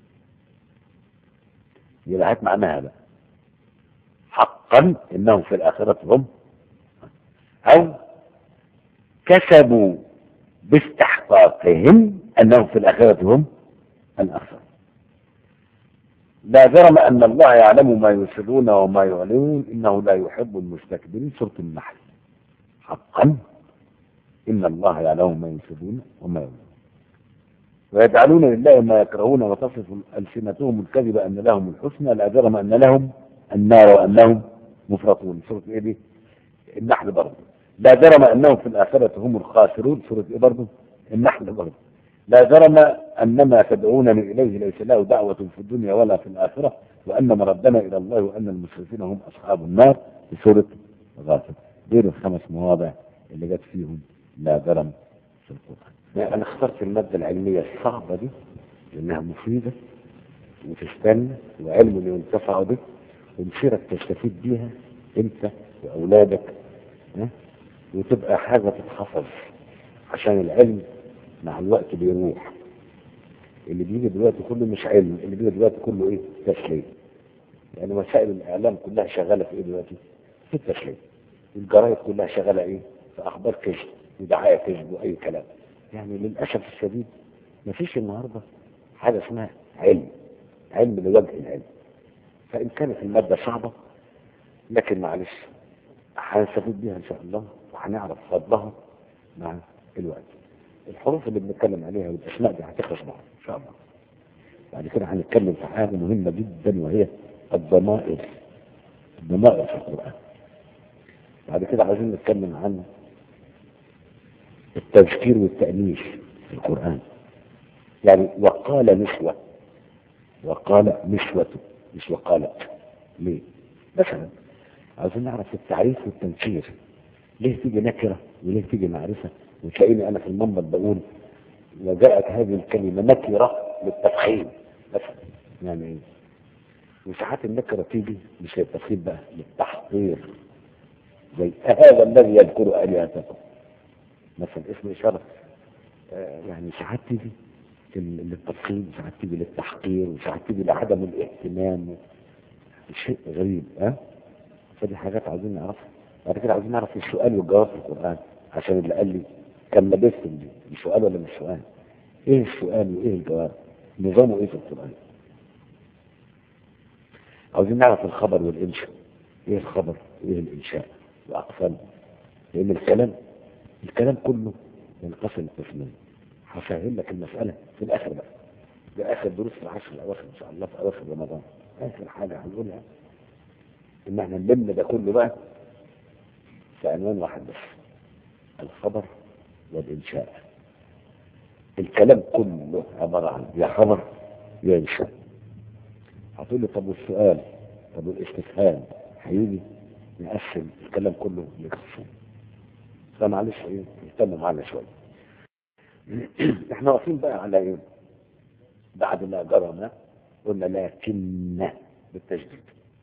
يبقى هات معناها بقى حقا انهم في الاخرة هم او كسبوا باستحقاقهم انهم في الاخرة هم الاخسر. لا جرم ان الله يعلم ما يسرون وما يعلنون انه لا يحب المستكبرين سورة النحل. حقا ان الله يعلم ما يسرون وما يعلنون ويجعلون لله ما يكرهون وتصف ألسنتهم الكذب أن لهم الحسنى لا جرم أن لهم النار وأنهم مفرطون سورة إيه دي النحل برضه. لا جرم أنهم في الآخرة هم الخاسرون سورة إيه برضه النحل برضه. لا جرم أن ما تدعونني إليه ليس له دعوة في الدنيا ولا في الآخرة وأن مردنا إلى الله وأن المسرفين هم أصحاب النار في سورة غافر. دول 5 مواضع اللي جت فيهم لا جرم في القرآن. أنا اخترت المادة العلمية الصعبة دي لأنها مفيدة وتستنى وعلم ينتفع به ومصيرك تستفيد بيها أنت وأولادك. وتبقى حاجة تتحفظ عشان العلم مع الوقت بيروح. اللي بيجي دلوقتي كله مش علم. اللي بيجي دلوقتي كله إيه تسلية. يعني وسائل الإعلام كلها شغالة في إيه دلوقتي في التسلية. الجرايد كلها شغالة إيه في أخبار كذب ودعاية كذب وأي كلام. يعني للأسف الشديد مفيش النهارده حاجه اسمها علم لوجه العلم. فان كانت الماده صعبه، لكن معلش هنستفيد بيها ان شاء الله، وهنعرف فضلها مع الوقت. الحروف اللي بنتكلم عليها والاسماء دي هتخلص بعض ان شاء الله. بعد كده هنتكلم في حاجه مهمه جدا، وهي الضمائر. الضمائر في القران. بعد كده عايزين نتكلم عن التذكير والتأنيث في القرآن. يعني وقال نسوة، وقال نسوة، مش وقالت. ليه؟ مثلا عايزين نعرف التعريف والتنكير. ليه تيجي نكرة وليه تيجي معرفة؟ وتلاقيني أنا في المنبر بقول وجاءت هذه الكلمة نكرة للتفخيم مثلا. يعني إيه؟ وساعات النكرة تيجي مش للتفخيم بقى، للتحقير. زي هذا الذي يذكر آلهتكم مثلا، اسم إشارة. يعني ساعات تيجي للتفخيم، ساعات تيجي للتحقير، وساعات تيجي لعدم الاهتمام. شيء غريب. فدي حاجات عايزين نعرفها. بعد كده عايزين نعرف السؤال والجواب في القرآن، عشان اللي قال لي كان لبستم دي سؤال ولا مش سؤال؟ ايه السؤال وايه الجواب؟ نظامه ايه في القرآن؟ عايزين نعرف الخبر والإنشاء. ايه الخبر وايه الإنشاء وأقسامه؟ لأن الكلام كله ينقسم قسمين. هسهل لك المسألة في الآخر بقى. ده آخر دروس في العشر الأواخر إن شاء الله، في أواخر رمضان. آخر حاجة هنقولها إن احنا نلم ده كله بقى في عنوان واحد بس: الخبر والإنشاء. الكلام كله عبارة عن يا خبر يا إنشاء. هتقول لي طب والسؤال، طب والاستفهام؟ هيجي نقسم الكلام كله لقسمين. فمعلش ايه، نهتم معانا شويه. احنا واقفين بقى على ايه؟ بعد ما جرنا قلنا لكن بالتجديد.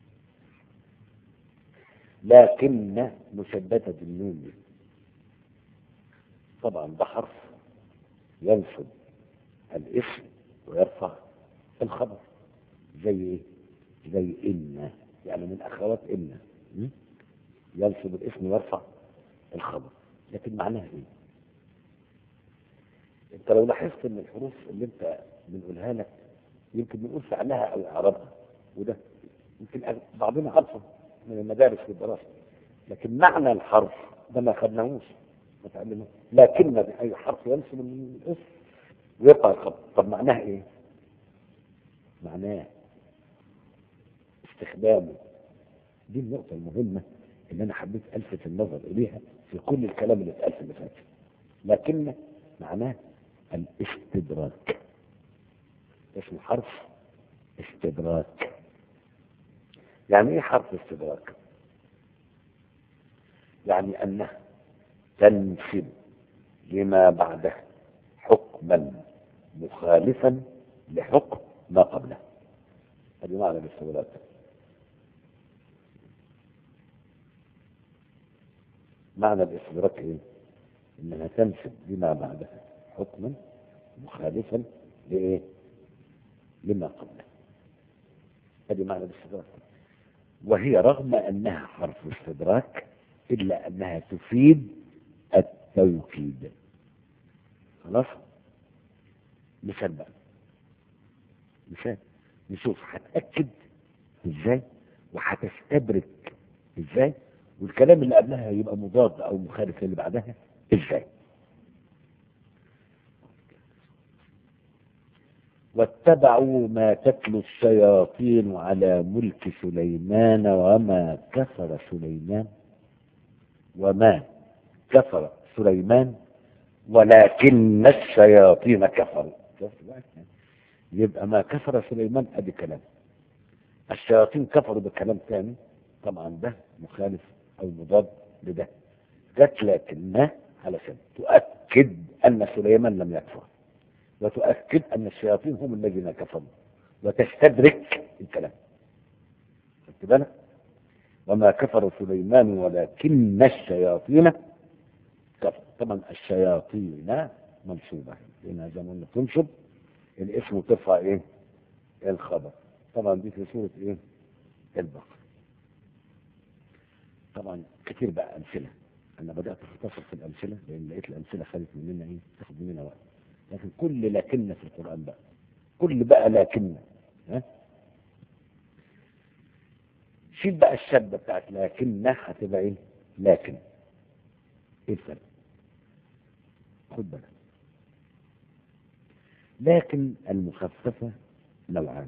لكن مشددة النون. طبعا ده حرف ينصب الاسم ويرفع الخبر. زي ايه؟ زي ان، يعني من اخوات ان. ينصب الاسم ويرفع الخبر. لكن معناها ايه؟ انت لو لاحظت ان الحروف اللي انت بنقولها لك يمكن بنقول فعلها او اعرابها، وده يمكن بعضنا عارفه من المدارس والدراسه، لكن معنى الحرف ده ما خدناهوش، ما تعلمناهوش. لكن اي حرف ينصب الاسم ويرفع الخبر. طب معناها ايه؟ معناه استخدامه. دي النقطه المهمه اللي انا حبيت الفت النظر اليها في كل الكلام اللي اتقال في اللي فات. لكن معناه الاستدراك. اسمه حرف استدراك. يعني ايه حرف استدراك؟ يعني انه تنسب لما بعده حكما مخالفا لحكم ما قبله. هذه معنى الاستدراك. معنى الاستدراك ايه؟ انها تنسب لما بعده حكما مخالفا لايه؟ لما قبله. هذه معنى الاستدراك. وهي رغم انها حرف استدراك الا انها تفيد التوكيد. خلاص؟ مثال بقى، مثال نشوف هتأكد ازاي وهتستدرك ازاي، والكلام اللي قبلها يبقى مضاد او مخالف للي بعدها ازاي. واتبعوا ما تتلو الشياطين على ملك سليمان وما كفر سليمان. وما كفر سليمان ولكن الشياطين كفروا. يبقى ما كفر سليمان ادي كلام، الشياطين كفروا بكلام ثاني. طبعا ده مخالف او مضاد لده. جت لكنها علشان تؤكد ان سليمان لم يكفر، وتؤكد ان الشياطين هم الذين كفروا، وتستدرك الكلام. خدت بالك؟ وما كفر سليمان ولكن الشياطين كفروا. طبعا الشياطين منصوبه، لانها زي ما قلنا تنصب الاسم وترفع ايه؟ الخبر. طبعا دي في سوره ايه؟ البقره. طبعا كتير بقى امثله. انا بدات اختصر في الامثله لان لقيت الامثله خدت مننا ايه؟ تاخد مننا وقت. لكن كل لكن في القرآن بقى، كل بقى لكن، ها، شيل بقى الشدة بتاعت لكن هتبقى ايه؟ لكن. ايه الفرق؟ خد بالك، لكن المخففة نوعان.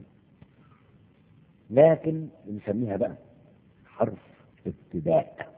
لكن بنسميها بقى حرف ابتداء،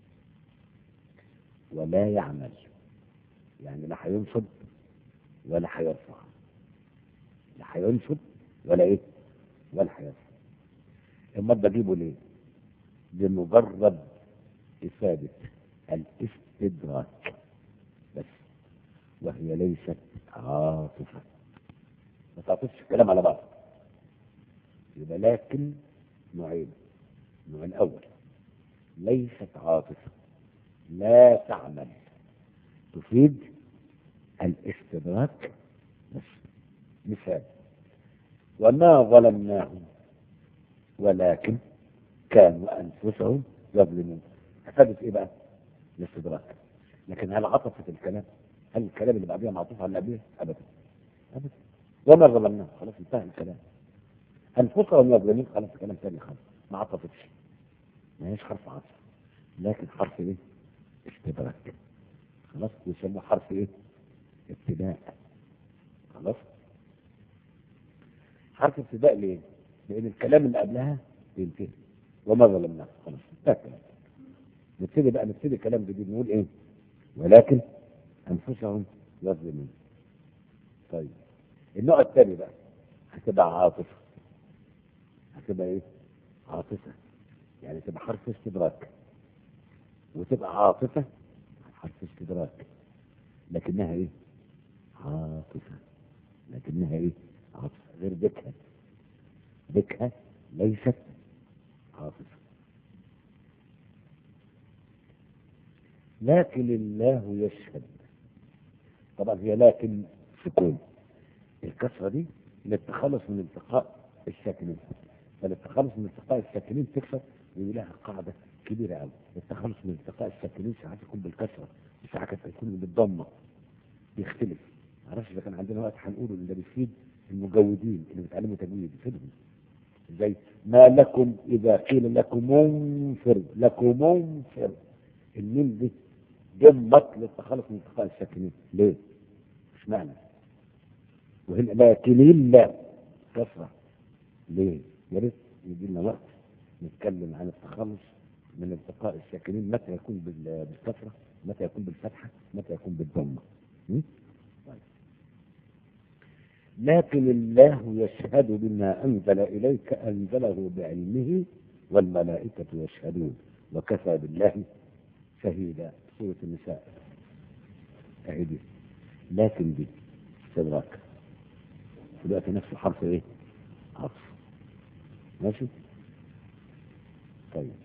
ولا يعمل، يعني لا هينصب ولا هيرفع، لا هينصب ولا ايه، ولا هيرفع. امال بجيبه ليه؟ لمجرد افادة الاستدراك بس، وهي ليست عاطفة. ما تعطفش الكلام على بعض. يبقى لكن نوعين. النوع الاول ليست عاطفة، لا تعمل، تفيد الاستدراك بس. مثال: وما ظلمناهم ولكن كانوا انفسهم يظلمون. افادت ايه بقى؟ الاستدراك. لكن هل عطفت الكلام؟ هل الكلام اللي بعديها معطوف على اللي قبلها؟ ابدا، ابدا. وما ظلمناهم، خلاص انتهى الكلام. انفسهم يظلمون، خلاص كلام ثاني خالص، ما عطفتش، ما هيش حرف عطف، لكن حرف ايه؟ استدراك. خلاص، يسموه حرف ايه؟ ابتداء. خلاص. حرف ابتداء ليه؟ لان الكلام اللي قبلها بينتهي. وما ظلمناه، خلاص انتهى الكلام. نبتدي كلام جديد، نقول ايه؟ ولكن انفسهم يظلمون. طيب، النوع الثاني بقى هتبقى عاطفه. هتبقى ايه؟ عاطفه، يعني تبقى حرف استدراك، وتبقى عاطفه حرف استدراك، لكنها ايه؟ عاطفه. لكنها ايه؟ عاطفه، غير بكها. بكها ليست عاطفه. لكن الله يشهد. طبعا هي لكن سكون، الكسره دي للتخلص من التقاء الساكنين. فللتخلص من التقاء الساكنين تكسر، ولها قاعده كبيره قوي. التخلص من التقاء الساكنين ساعات يكون بالكسره، وساعات يكون بالضمه، بيختلف. معرفش اذا كان عندنا وقت هنقوله، ان ده بيفيد المجودين اللي بيتعلموا تجويد، يفيدهم. زي ما لكم اذا قيل لكم انفر، لكم انفر. الميم دي ضمت للتخلص من التقاء الساكنين. ليه؟ مش معنى. وهنا لكن الا كسره. ليه؟ يا ريت يجي لنا وقت نتكلم عن التخلص من التقاء الساكنين، متى يكون بالكسره، متى يكون بالفتحه، متى يكون بالضمه. طيب. لكن الله يشهد بما انزل اليك انزله بعلمه والملائكه يشهدون وكفى بالله شهيدا. سوره النساء اهدي. لكن دي استدراك، دلوقتي نفس حرف ايه؟ عطف. ماشي. طيب،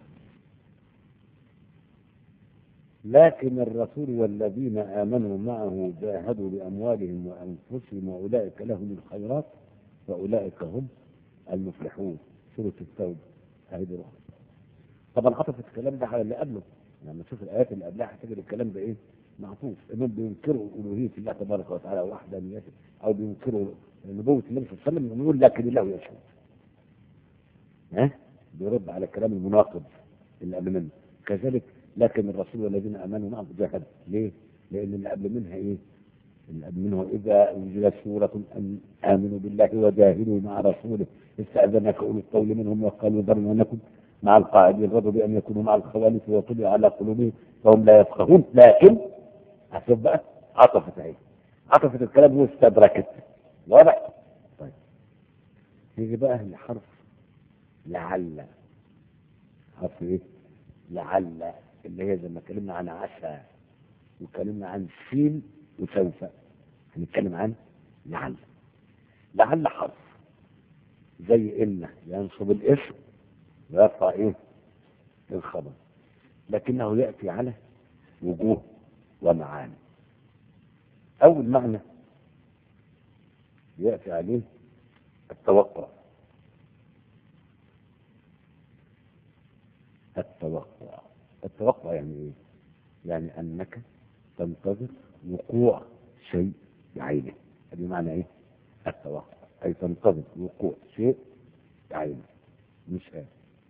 لكن الرسول والذين آمنوا معه جاهدوا بأموالهم وأنفسهم وأولئك لهم الخيرات وأولئك هم المفلحون. سورة التوبة هذه الأخرى. طبعا عطفت الكلام ده على اللي قبله. لما تشوف الآيات اللي قبلها هتجد الكلام ده إيه؟ معطوف. إنهم بينكروا ألوهية الله تبارك وتعالى ووحدانيته، أو بينكروا نبوة النبي صلى الله عليه وسلم، ويقول لكن الله يشهد. ها؟ بيرد على الكلام المناقض اللي قبل منه. كذلك لكن الرسول والذين امنوا معه جاهدوا. ليه؟ لان اللي قبل منها ايه؟ اللي قبل منها اذا انزلت سوره ان امنوا بالله وجاهدوا مع رسوله استاذنك اولو الطول منهم وقالوا ذرنا نكن مع القاعدين رضوا بان يكونوا مع الخوالف وطبع على قلوبهم فهم لا يفقهون. لكن هشوف بقى عطفت ايه؟ عطفت الكلام واستدركت. واضح؟ طيب، نيجي بقى لحرف لعل. حرف ايه؟ لعل، اللي هي زي ما اتكلمنا عن عسى واتكلمنا عن سين وسوف، هنتكلم عن لعل. لعل حرف زي ان ينصب الاسم ويرفع ايه؟ الخبر، لكنه ياتي على وجوه ومعاني. اول معنى ياتي عليه التوقع. التوقع، التوقع يعني ايه؟ يعني انك تنتظر وقوع شيء بعينه. هذه معنى ايه؟ التوقع، اي تنتظر وقوع شيء عين مش آه.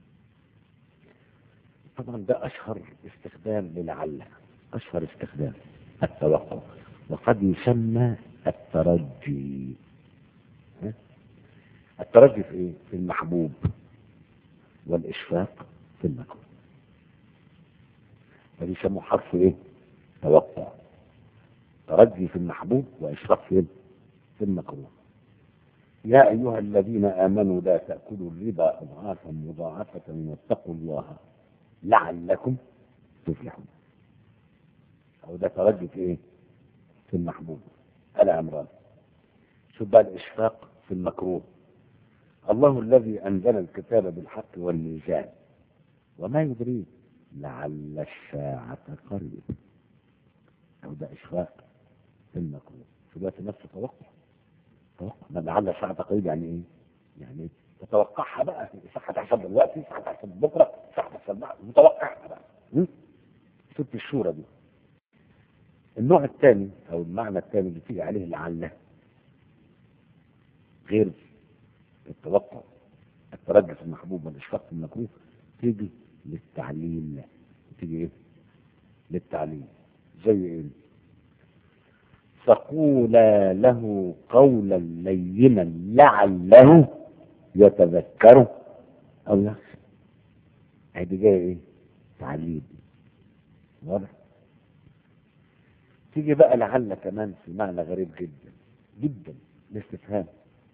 طبعا ده اشهر استخدام للعل، اشهر استخدام التوقع. وقد يسمى الترجي. ها؟ الترجي في ايه؟ في المحبوب، والاشفاق في المكروه. فبيسموه حرف ايه؟ توقع. ترجي في المحبوب واشفاق في المكروه. يا ايها الذين امنوا لا تاكلوا الربا اضعافا مضاعفه واتقوا الله لعلكم تفلحون. او ده ترجي في ايه؟ في المحبوب. آل عمران. شوف بقى الاشفاق في المكروه. الله الذي انزل الكتاب بالحق والميزان وما يدريك لعل الساعة قريب. أو ده إشفاق في المكروه. في الوقت نفسه توقع ما لعل الساعة قريب يعني إيه؟ يعني تتوقعها بقى، صح تحصل دلوقتي، صح تحصل بكرة، صح تحصل بعد، متوقعها بقى. سورة الشورى دي. النوع الثاني أو المعنى الثاني اللي تيجي عليه لعل غير التوقع، الترجي في المحبوب والإشفاق في المكروه، تيجي للتعليل. تيجي إيه؟ للتعليل. زي إيه؟ فقولا له قولا لينا لعله يتذكر او يخشى. هذه جايه ايه؟ تعليل. واضح؟ تيجي بقى لعل كمان في معنى غريب جدا جدا، الاستفهام.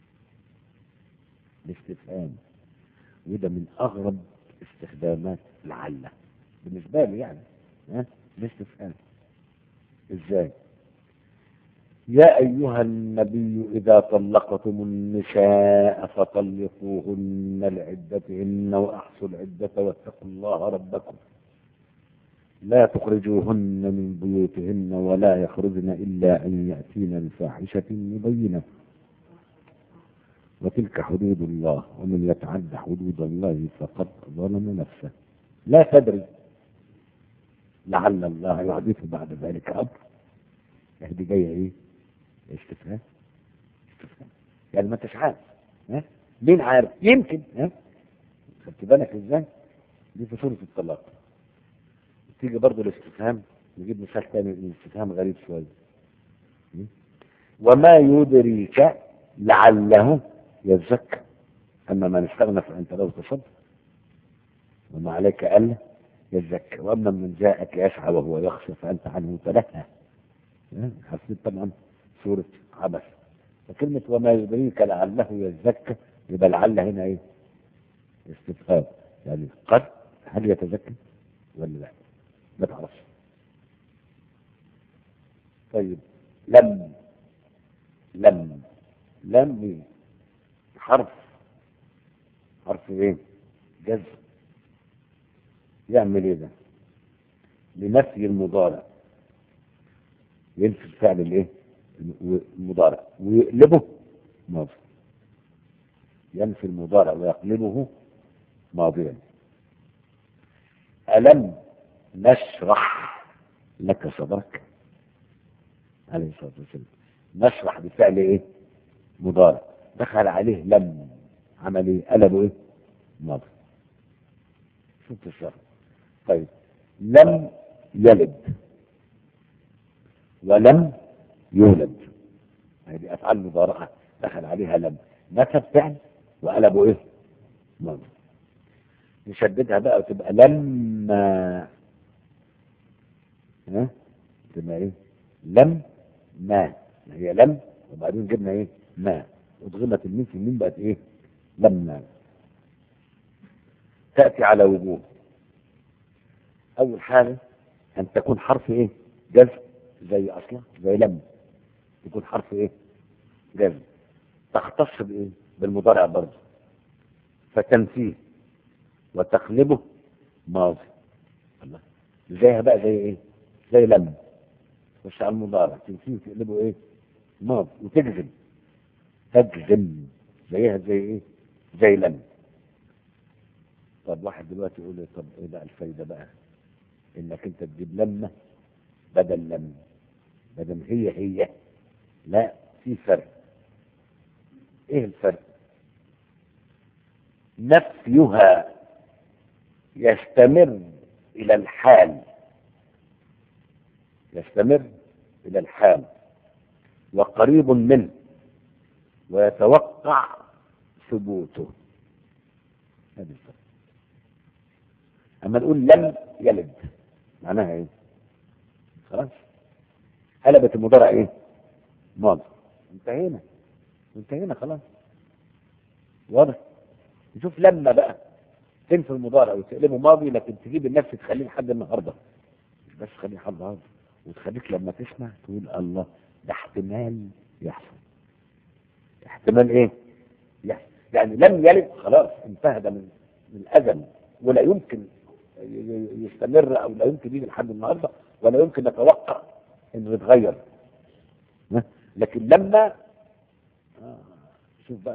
الاستفهام وده من اغرب استخدامات لعل بالنسبه لي يعني. ها؟ الاستفهام ازاي؟ يا أيها النبي إذا طلقتم النساء فطلقوهن لعدتهن وأحصوا العدة واتقوا الله ربكم لا تخرجوهن من بيوتهن ولا يخرجن إلا أن يأتين بفاحشة مبينة وتلك حدود الله ومن يتعد حدود الله فقد ظلم نفسه. لا تدري لعل الله يحدث بعد ذلك أمر. هذه جاية إيه؟ استفهام. يعني ما انتش عارف. ها؟ مين عارف؟ يمكن. ها؟ خدت بالك ازاي؟ دي في سورة الطلاق. تيجي برضو الاستفهام، نجيب مثال تاني الاستفهام غريب شوية. وما يدريك لعله يزكى اما من استغنى فانت له تصدق وما عليك الا يزكى واما من جاءك يسعى وهو يخشى فانت عنه تلهى. حسيت طبعا سورة عبس. فكلمة وما يدريك لعله يزكى يبقى لعل هنا ايه؟ استفهام. يعني قد، هل يتزكى ولا لا؟ ما تعرفش. طيب لم. لم حرف ايه؟ جزم. يعمل ايه ده؟ لنفي المضارع. ينفي الفعل الايه؟ المضارع ويقلبه ماضي. ينفي المضارع ويقلبه ماضيا. ألم نشرح لك صدرك عليه الصلاة والسلام. نشرح بفعل ايه؟ مضارع. دخل عليه لم، عمل ايه؟ قلبه ايه؟ ماضي. شفت الشرح؟ طيب لم يلد ولم يولد، هذه افعال مضارعه دخل عليها لم، نسب فعل وقلبه ايه؟ ماضي. نشددها بقى وتبقى لما. ها؟ تبقى ايه؟ لم ما هي لم وبعدين جبنا ايه؟ ما وضغمت الميم في الميم بقت ايه؟ لما. تأتي على وجوه. اول حاجة ان تكون حرف ايه؟ جزم زي اصلا زي لم تكون حرف ايه؟ جزم. تختص بايه؟ بالمضارع برضه فتنفيه وتقلبه ماضي. الله، زيها بقى زي ايه؟ زي لم مش على المضارع تنفيه وتقلبه ايه؟ ماضي. وتجزم تجزم زيها زي ايه؟ زي لم. طب واحد دلوقتي يقول لي طب ايه بقى الفايده بقى انك انت تجيب لما بدل لم؟ بدل هي لا، في فرق. ايه الفرق؟ نفيها يستمر الى الحال، يستمر الى الحال وقريب منه ويتوقع ثبوته. هذا الفرق. اما نقول لم يلد معناها ايه؟ خلاص قلبت المضارع ايه؟ ماضي. انتهينا خلاص. واضح؟ نشوف لما بقى تنفي المضارع وتقلبه ماضي، لكن تجيب النفس تخليه لحد النهارده، مش بس تخليه لحد النهارده، وتخليك لما تسمع تقول الله ده احتمال يحصل. احتمال ايه؟ يحصل. يعني لم يلد خلاص انتهى ده من الازل، ولا يمكن يستمر او لا يمكن يجي لحد النهارده، ولا يمكن نتوقع انه يتغير. لكن لما شوف بقى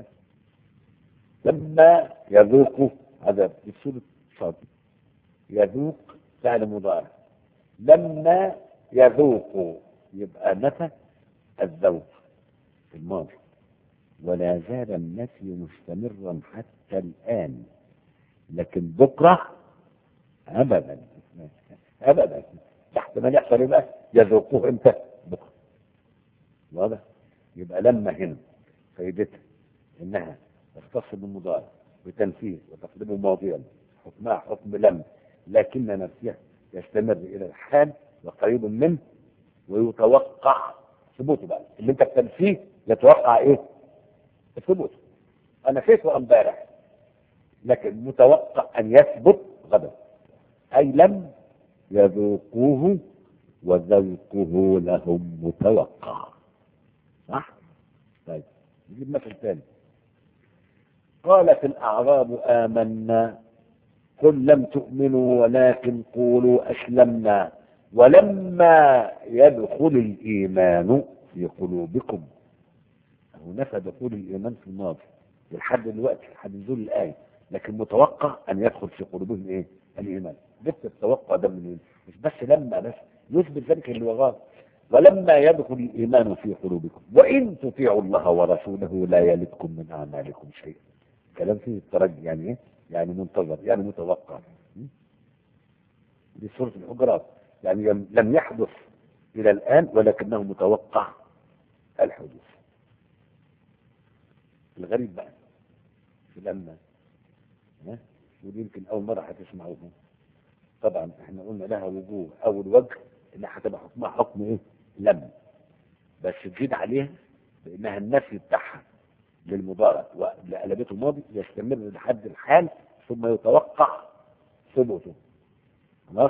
لما يذوق عذاب في سورة صاد، يذوق فعل مضارع، لما يذوق يبقى نفى الذوق في الماضي، ولا زال النفي مستمرا حتى الآن، لكن بكرة أبدا أبدا تحت ما يحصل يبقى يذوقوه امتى؟ بكرة. واضح؟ يبقى لما هنا فائدتها انها تختص بالمضارع بتنفيذ وتقلبه ماضيا، حكمها حكم لم، لكن نفسها يستمر الى الحال وقريب منه ويتوقع ثبوته. بقى اللي انت بتنفيه يتوقع ايه؟ ثبوته. انا نفيته امبارح لكن متوقع ان يثبت غدا، اي لم يذوقوه وذوقه لهم متوقع. صح؟ طيب نجيب مثل ثاني. قالت الأعراب آمنا قل لم تؤمنوا ولكن قولوا أسلمنا ولما يدخل الإيمان في قلوبكم. هو نفى دخول الإيمان في الماضي لحد دلوقتي لحد نزول الآية، لكن متوقع أن يدخل في قلوبهم إيه؟ الإيمان. جبت التوقع ده منين؟ مش بس لما بس يثبت ذلك اللي وراه. ولما يدخل الإيمان في قلوبكم وإن تطيعوا الله ورسوله لا يلدكم من أعمالكم شيئا. كلام فيه الترجي، يعني ايه؟ يعني منتظر، يعني متوقع. دي سورة الحجرات، يعني لم يحدث إلى الآن ولكنه متوقع الحدوث. الغريب بقى في لما ودي يمكن أول مرة هتسمعوها. طبعا احنا قلنا لها وجوه. أول وجه إنها هتبقى حكمها حكم إيه؟ لم، بس تزيد عليها بأنها النفي بتاعها للمضارع ولقلبته ماضي يستمر لحد الحال ثم يتوقع ثبوته. خلاص؟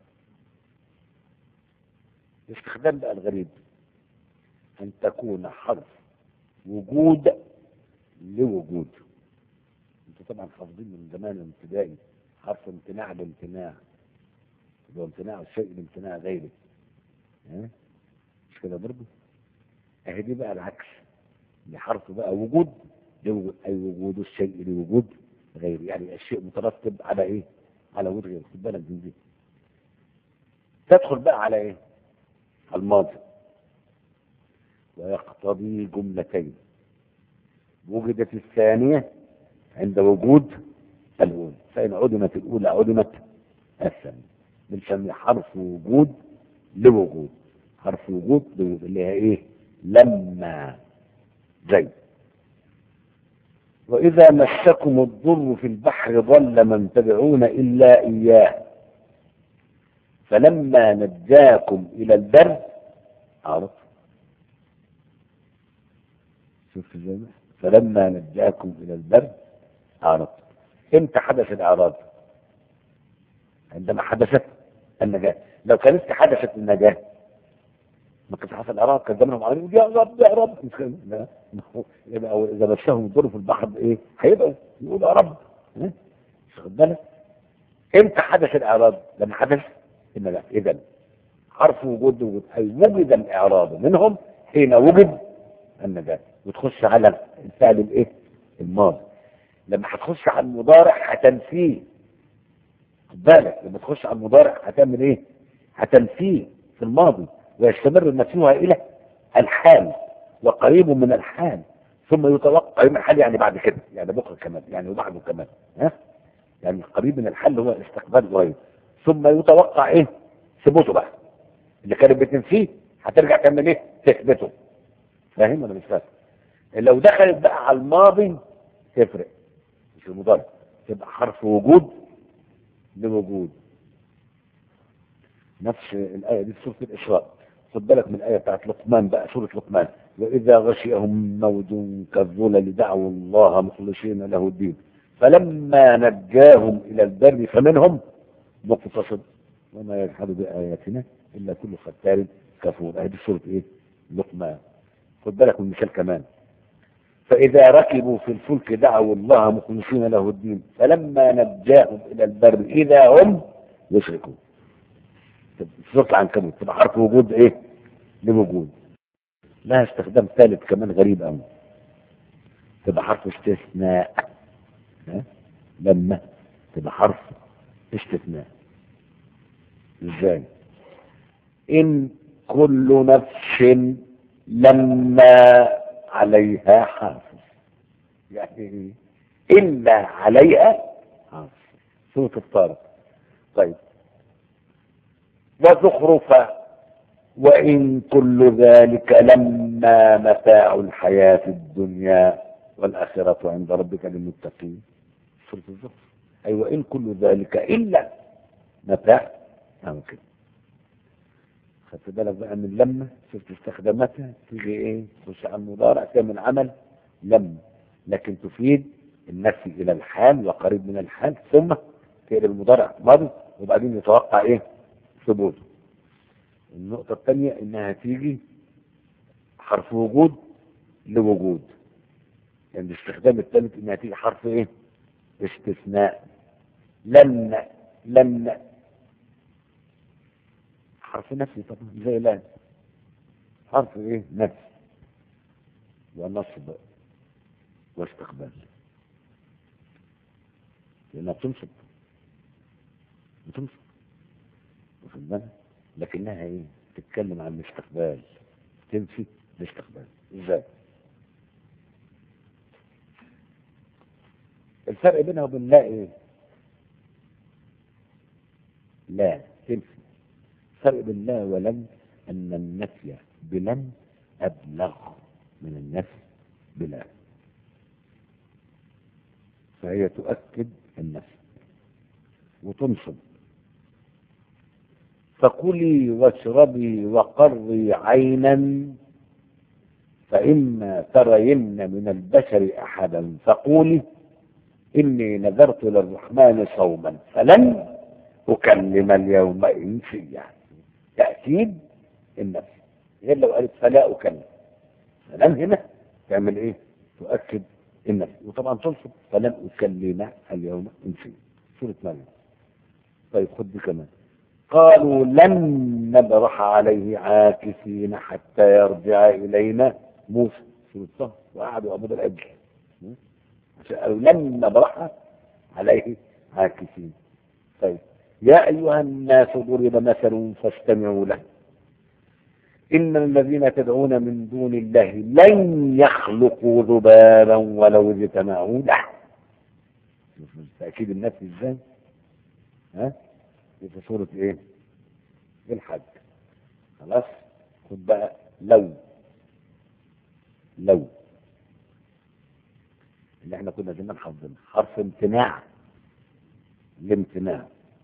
الاستخدام بقى الغريب أن تكون حرف وجود لوجود. انتوا طبعا حافظين من زمان الابتدائي حرف امتناع لامتناع، اللي هو امتناع الشيء لامتناع غيره. مش كده برضه؟ اهي دي بقى العكس، لحرف بقى وجود لوجود، اي وجود الشيء لوجود غيره، يعني الشيء مترتب على ايه؟ على وجود غيره. خد بالك من دي. تدخل بقى على ايه؟ على الماضي، ويقتضي جملتين. وجدت الثانية عند وجود الأولى، فإن عدمت الأولى عدمت الثانية. بنسميه حرف وجود لوجود. حرف وجود لوجود اللي هي ايه؟ لما زي وإذا مسكم الضر في البحر ضل من تدعون إلا إياه فلما نجاكم إلى البر عرف. شوف ازاي؟ فلما نجاكم إلى البر عرف. امتى حدث الإعراض؟ عندما حدثت النجاة. لو كانت حدثت النجاة ما كانش حصل الإعراض، كان زمانهم عاملين يا رب يا رب. لا، يبقى إذا مسهم الضر في البحر إيه؟ هيبقى يقول يا رب. مش واخد بالك؟ امتى حدث الإعراض؟ لما حدث النجاة. إذا حرف وجود أي وجد الإعراض منهم حين وجد النجاة. وتخش على الفعل الإيه؟ الماضي. لما هتخش على المضارع هتنفيه. خد بالك لما تخش على المضارع هتعمل ايه؟ هتنفيه في الماضي ويستمر نفيها الى الحال وقريب من الحال ثم يتوقع قريب من الحال يعني بعد كده، يعني بكره كمان، يعني وبعده كمان، ها؟ يعني قريب من الحل هو استقبال قريب، ثم يتوقع ايه؟ ثبوته بقى. اللي كانت بتنفيه هترجع تعمل ايه؟ تثبته. فاهم ولا مش فاهم؟ لو دخلت بقى على الماضي تفرق، مش المضارع، تبقى حرف وجود لوجود. نفس الآية دي في سورة الإسراء. خد بالك من الآية بتاعت لقمان بقى، سورة لقمان: وإذا غشيهم موج كالظلل دعوا الله مخلصين له الدين فلما نجاهم إلى البر فمنهم مقتصد وما يجحد بآياتنا إلا كل ختار كفور. هذه سورة إيه؟ لقمان. خد بالك من مثال كمان: فإذا ركبوا في الفلك دعوا الله مخلصين له الدين فلما نجاهم إلى البر إذا هم يشركون. سورة العنكبوت تبقى حرف وجود ايه؟ لوجود. لها استخدام ثالث كمان غريب قوي، تبقى حرف استثناء. ها؟ لما تبقى حرف استثناء. ازاي؟ ان كل نفس لما عليها حافظ، يعني الا عليها حافظ. سورة الطارق. طيب: وزخرفا وإن كل ذلك لما متاع الحياة الدنيا والآخرة عند ربك للمتقين. سورة الزخرف. أي وإن كل ذلك إلا متاع. كده. خدت بالك بقى من لما؟ شفت استخداماتها تيجي ايه؟ تخش على المضارع تعمل عمل لما، لكن تفيد النفي إلى الحال وقريب من الحال، ثم تقلب المضارع ماضي وبعدين يتوقع ايه؟ ثبوته. النقطة الثانية انها تيجي حرف وجود لوجود. يعني الاستخدام الثالث انها تيجي حرف ايه؟ استثناء. لن حرف نفي طبعا زي لا، حرف ايه؟ نفي ونصب واستقبال، لانها بتنصب واخد بالك، لكنها ايه؟ تتكلم عن الاستقبال، تنفي الاستقبال. ازاي؟ الفرق بينها وبين لا ايه؟ لا تنفي. الفرق بين لا ولن ان النفي بلن ابلغ من النفي بلا، فهي تؤكد النفي وتنصب. فكلي واشربي وقري عينا فإما ترين من البشر أحدا فقولي إني نذرت للرحمن صوما فلن أكلم اليوم إنسيا. تأكيد النفي. غير لو قالت فلا أكلم، فلن هنا تعمل إيه؟ تؤكد النفي، وطبعا تنصب فلن أكلم اليوم إنسيا. سورة مريم. طيب خد دي كمان: قالوا لن نبرح عليه عاكفين حتى يرجع إلينا موسى. سورة طه. وقعدوا يعبدوا العجل، قالوا لن نبرح عليه عاكفين. طيب: يا أيها الناس ضرب مثل فاستمعوا له إن الذين تدعون من دون الله لن يخلقوا ذبابا ولو اجتمعوا له. تأكيد النفي ازاي؟ ها؟ في سورة ايه؟ الحج. خلاص. خد بقى لو اللي احنا كنا زمان حافظينها حرف امتناع لامتناع.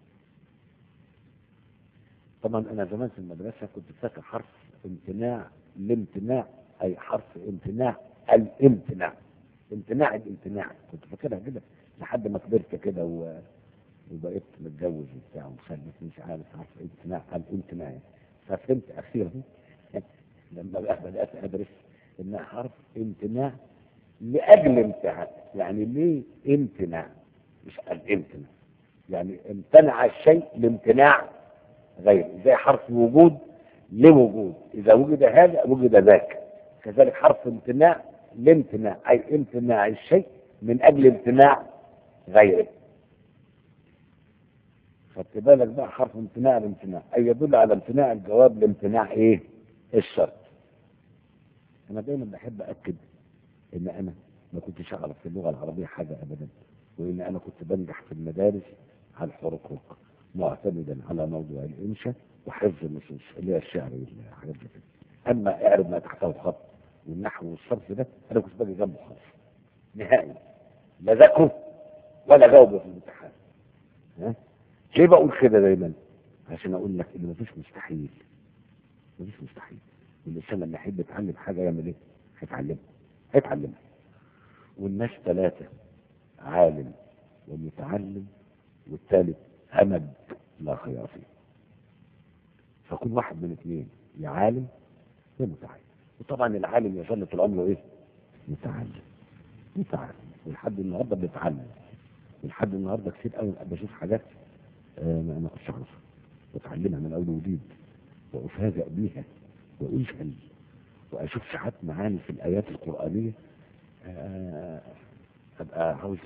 طبعا انا زمان في المدرسة كنت فاكر حرف امتناع لامتناع اي حرف امتناع الامتناع، امتناع الامتناع، كنت فاكرها كده لحد ما كبرت كده وبقيت متجوز وبتاع ومخلف مش عارف حرف امتناع الامتناع. ففهمت اخيرا لما بقى بدات ادرس انها حرف امتناع لاجل امتناع. يعني ليه امتناع مش الامتناع؟ يعني امتنع الشيء لامتناع غيره، زي حرف وجود لوجود، اذا وجد هذا وجد ذاك. كذلك حرف امتناع لامتناع اي امتناع الشيء من اجل امتناع غيره. خدت بالك بقى؟ حرف امتناع الامتناع اي يدل على امتناع الجواب لامتناع ايه؟ الشرط. انا دايما بحب اكد ان انا ما كنتش اعرف في اللغه العربيه حاجه ابدا، وان انا كنت بنجح في المدارس على الحركرك معتمدا على موضوع الانشاء وحفظ النصوص اللي هي الشعر والحاجات دي كده. اما اعرب ما تحته الخط والنحو والصرف ده انا كنت باجي جنبه خالص نهائي، لا ذاكره ولا جاوبه في الامتحان. ها؟ ليه بقول كده دايما؟ عشان اقول لك ان مفيش مستحيل، مفيش مستحيل. والانسان لما يحب يتعلم حاجه يعمل ايه؟ هيتعلمها. والناس ثلاثه، عالم ومتعلم والثالث همج لا خيار فيه. فكل واحد من اثنين، يا عالم يا متعلم. وطبعا العالم يظل طول عمره ايه؟ متعلم. ولحد النهارده بنتعلم، ولحد النهارده كتير قوي بشوف حاجات ما كنتش اعرفها واتعلمها من اول وجديد وافاجئ بيها واجهل، واشوف ساعات معاني في الايات القرانيه ابقى عاوز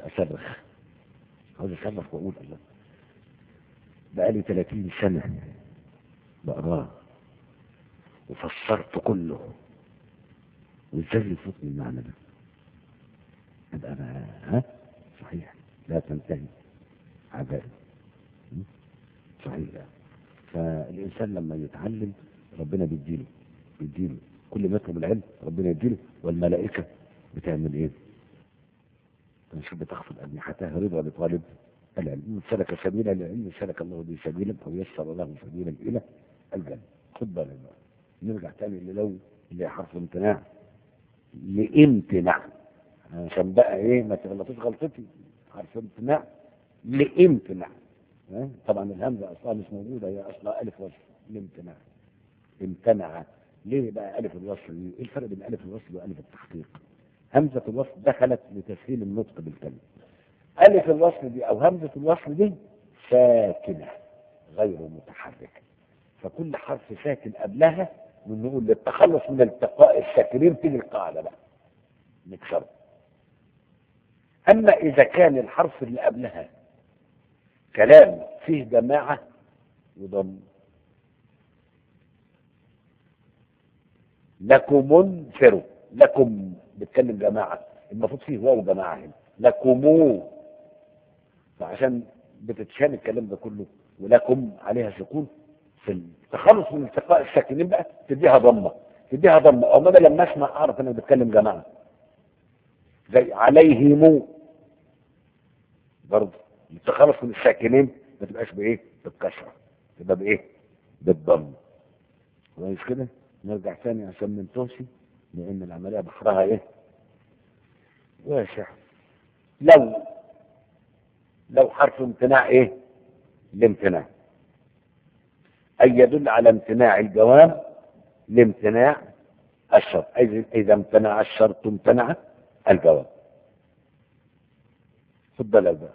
اصرخ واقول الله، بقالي 30 سنه بقراه وفسرت كله، وازاي يفوتني المعنى ده؟ ابقى ها صحيح لا تنتهي عجائب. صحيح. فالإنسان لما يتعلم ربنا بيديله كل ما يطلب العلم ربنا يديله. والملائكة بتعمل ايه؟ تنشب بتخفض أجنحتها رضا لطالب العلم. من سلك سبيلا للعلم سلك الله به سبيلا أو يسر له سبيلا إلى الجنة. خد بالك بقى، نرجع تاني للو اللي هي حرف امتناع لامتناع، عشان بقى ايه ما تغلطوش غلطتي. حرف امتناع لامتناع. طبعا الهمزه اصلا مش موجوده، هي اصلا الف وصل. الامتناع امتنع. ليه بقى الف الوصل؟ ايه الفرق بين الف الوصل والف التحقيق؟ همزه الوصل دخلت لتسهيل النطق بالكلمه. الف الوصل دي او همزه الوصل دي ساكنه غير متحركه، فكل حرف ساكن قبلها بنقول للتخلص من التقاء الساكنين تيجي القاعده بقى نكسره. اما اذا كان الحرف اللي قبلها كلام فيه جماعه وضم، لكم انفروا، لكم بتكلم جماعه المفروض فيه واو جماعه هنا، لكموا، فعشان بتتشال الكلام ده كله ولكم عليها سكون في التخلص من التقاء الساكنين بقى تديها ضمه. او انا لما اسمع اعرف انا بتكلم جماعه. زي عليهم برضه التخلص من الساكنين ما تبقاش بايه؟ بالكسره، تبقى بايه؟ بالضم. كويس كده. نرجع تاني عشان ما ننتهش، لان العمليه بحرها ايه؟ واسع. لو حرف امتناع ايه؟ الامتناع اي يدل على امتناع الجواب لامتناع الشرط. اذا امتنع الشرط امتنع الجواب. خد بالك بقى،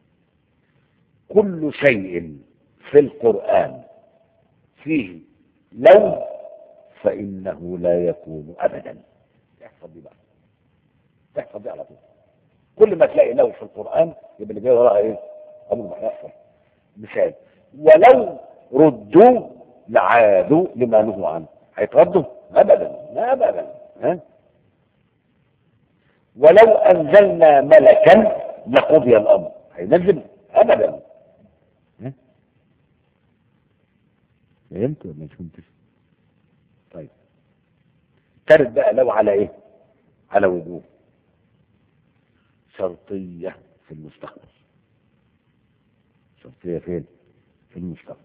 كل شيء في القرآن فيه لو فإنه لا يكون أبدا. تحفظ دي بقى، تحفظ دي على طول. كل ما تلاقي لو في القرآن يبقى اللي جاي وراها ايه؟ عمره ما هيحصل. مثال: ولو ردوا لعادوا لما نهوا عنه. هيتردوا؟ ابدا، لا ابدا. ها؟ ولو انزلنا ملكا لقضي الامر. هينزل؟ ابدا. ها؟ فهمت ولا مش فهمت؟ طيب، ترد بقى لو على ايه؟ على وجوه شرطيه في المستقبل. شرطيه فين؟ في المستقبل.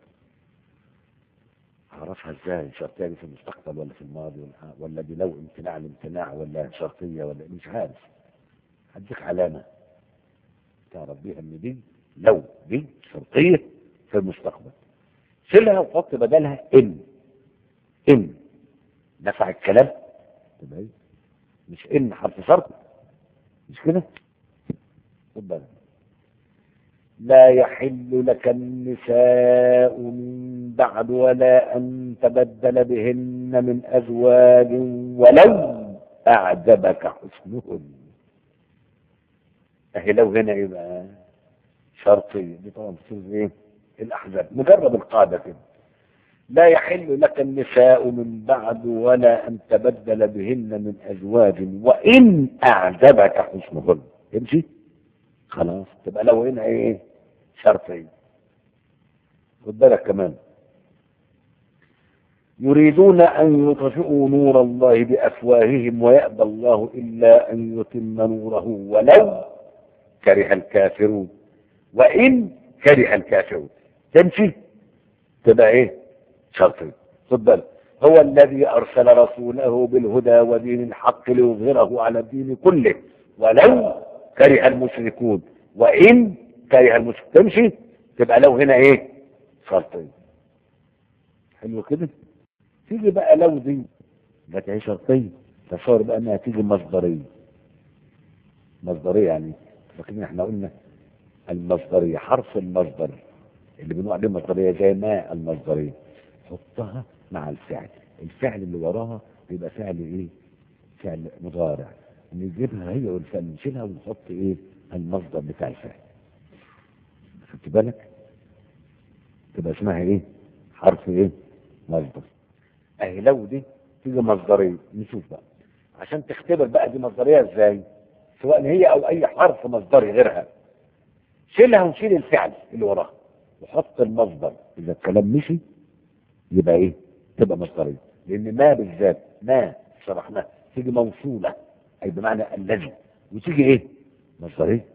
اعرفها ازاي؟ شرطيه دي في المستقبل ولا في الماضي ولا دي لو امتناع الامتناع ولا شرطيه ولا مش عارف. هديك علامه تعرف بيها ان دي لو دي شرطيه في المستقبل. شيلها وحط بدلها ان نفع الكلام تبقى ايه؟ مش ان حرف شرط، مش كده؟ خد بالك: لا يحل لك النساء من بعد ولا أن تبدل بهن من أزواج ولو أعجبك حسنهن. أهي لو هنا يبقى شرطية. دي طبعا في سورة إيه؟ الأحزاب. نجرب القاعدة كده: لا يحل لك النساء من بعد ولا أن تبدل بهن من أزواج وإن أعجبك حسنهن. يمشي خلاص. تبقى لو هنا إيه شرطين. خد بالك كمان، يريدون أن يطفئوا نور الله بأفواههم ويأبى الله إلا أن يتم نوره ولو كره الكافرون وإن كره الكافرون. تمشي تبقى إيه شرطين. خد بالك، هو الذي أرسل رسوله بالهدى ودين الحق ليظهره على الدين كله ولو كره المشركون وإن كره المشركون. تمشي تبقى لو هنا إيه شرطين. حلو كده. تيجي بقى لو دي ما هي شرطية، تصور بقى انها تيجي مصدرية. مصدرية يعني لكن احنا قلنا المصدرية حرف المصدر اللي بنقول عليه مصدرية زي ما المصدرية حطها مع الفعل. الفعل اللي وراها بيبقى فعل ايه فعل مضارع، نجيبها هي والفعل نشيلها ونحط ايه المصدر بتاع الفعل. خدت بالك؟ تبقى اسمها ايه حرف ايه مصدر. اهي لو دي تيجي مصدريه. نشوف بقى عشان تختبر بقى دي مصدريه ازاي، سواء هي او اي حرف مصدري غيرها. شيلها وشيل الفعل اللي وراها وحط المصدر. اذا الكلام مشي يبقى ايه تبقى مصدريه. لان ما بالذات ما شرحناها تيجي موصوله اي بمعنى الذي وتيجي ايه مصدريه.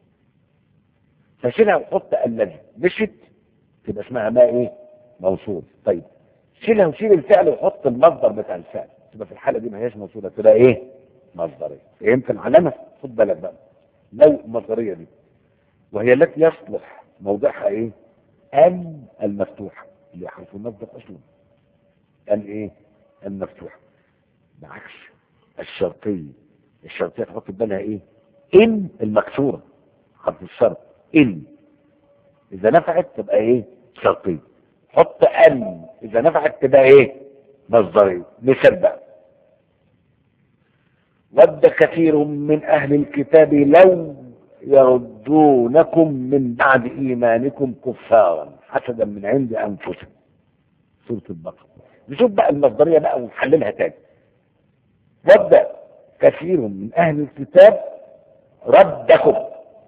فشيلها وحط الذي مشت تبقى اسمها ما ايه موصول. طيب شيلها وشيل الفعل وحط المصدر بتاع الفعل تبقى في الحاله دي ما هياش موصوله تبقى ايه مصدريه. فهمت العلامه؟ خد بالك بقى لو المصدريه دي وهي التي يصلح موضعها ايه ان المفتوحه اللي حرف المصدر اصلا ان ايه المفتوحه. بعكس الشرطيه. الشرطيه تحط بالها ايه ان المكسوره حرف الشرط ان اذا نفعت تبقى ايه شرطيه. حط ان اذا نفعت تبقى ايه مصدريه. مثال بقى ود كثير من اهل الكتاب لو يردونكم من بعد ايمانكم كفارا حسدا من عند انفسهم. سوره البقره. نشوف بقى المصدريه بقى ونحللها تاني. ود كثير من اهل الكتاب ردكم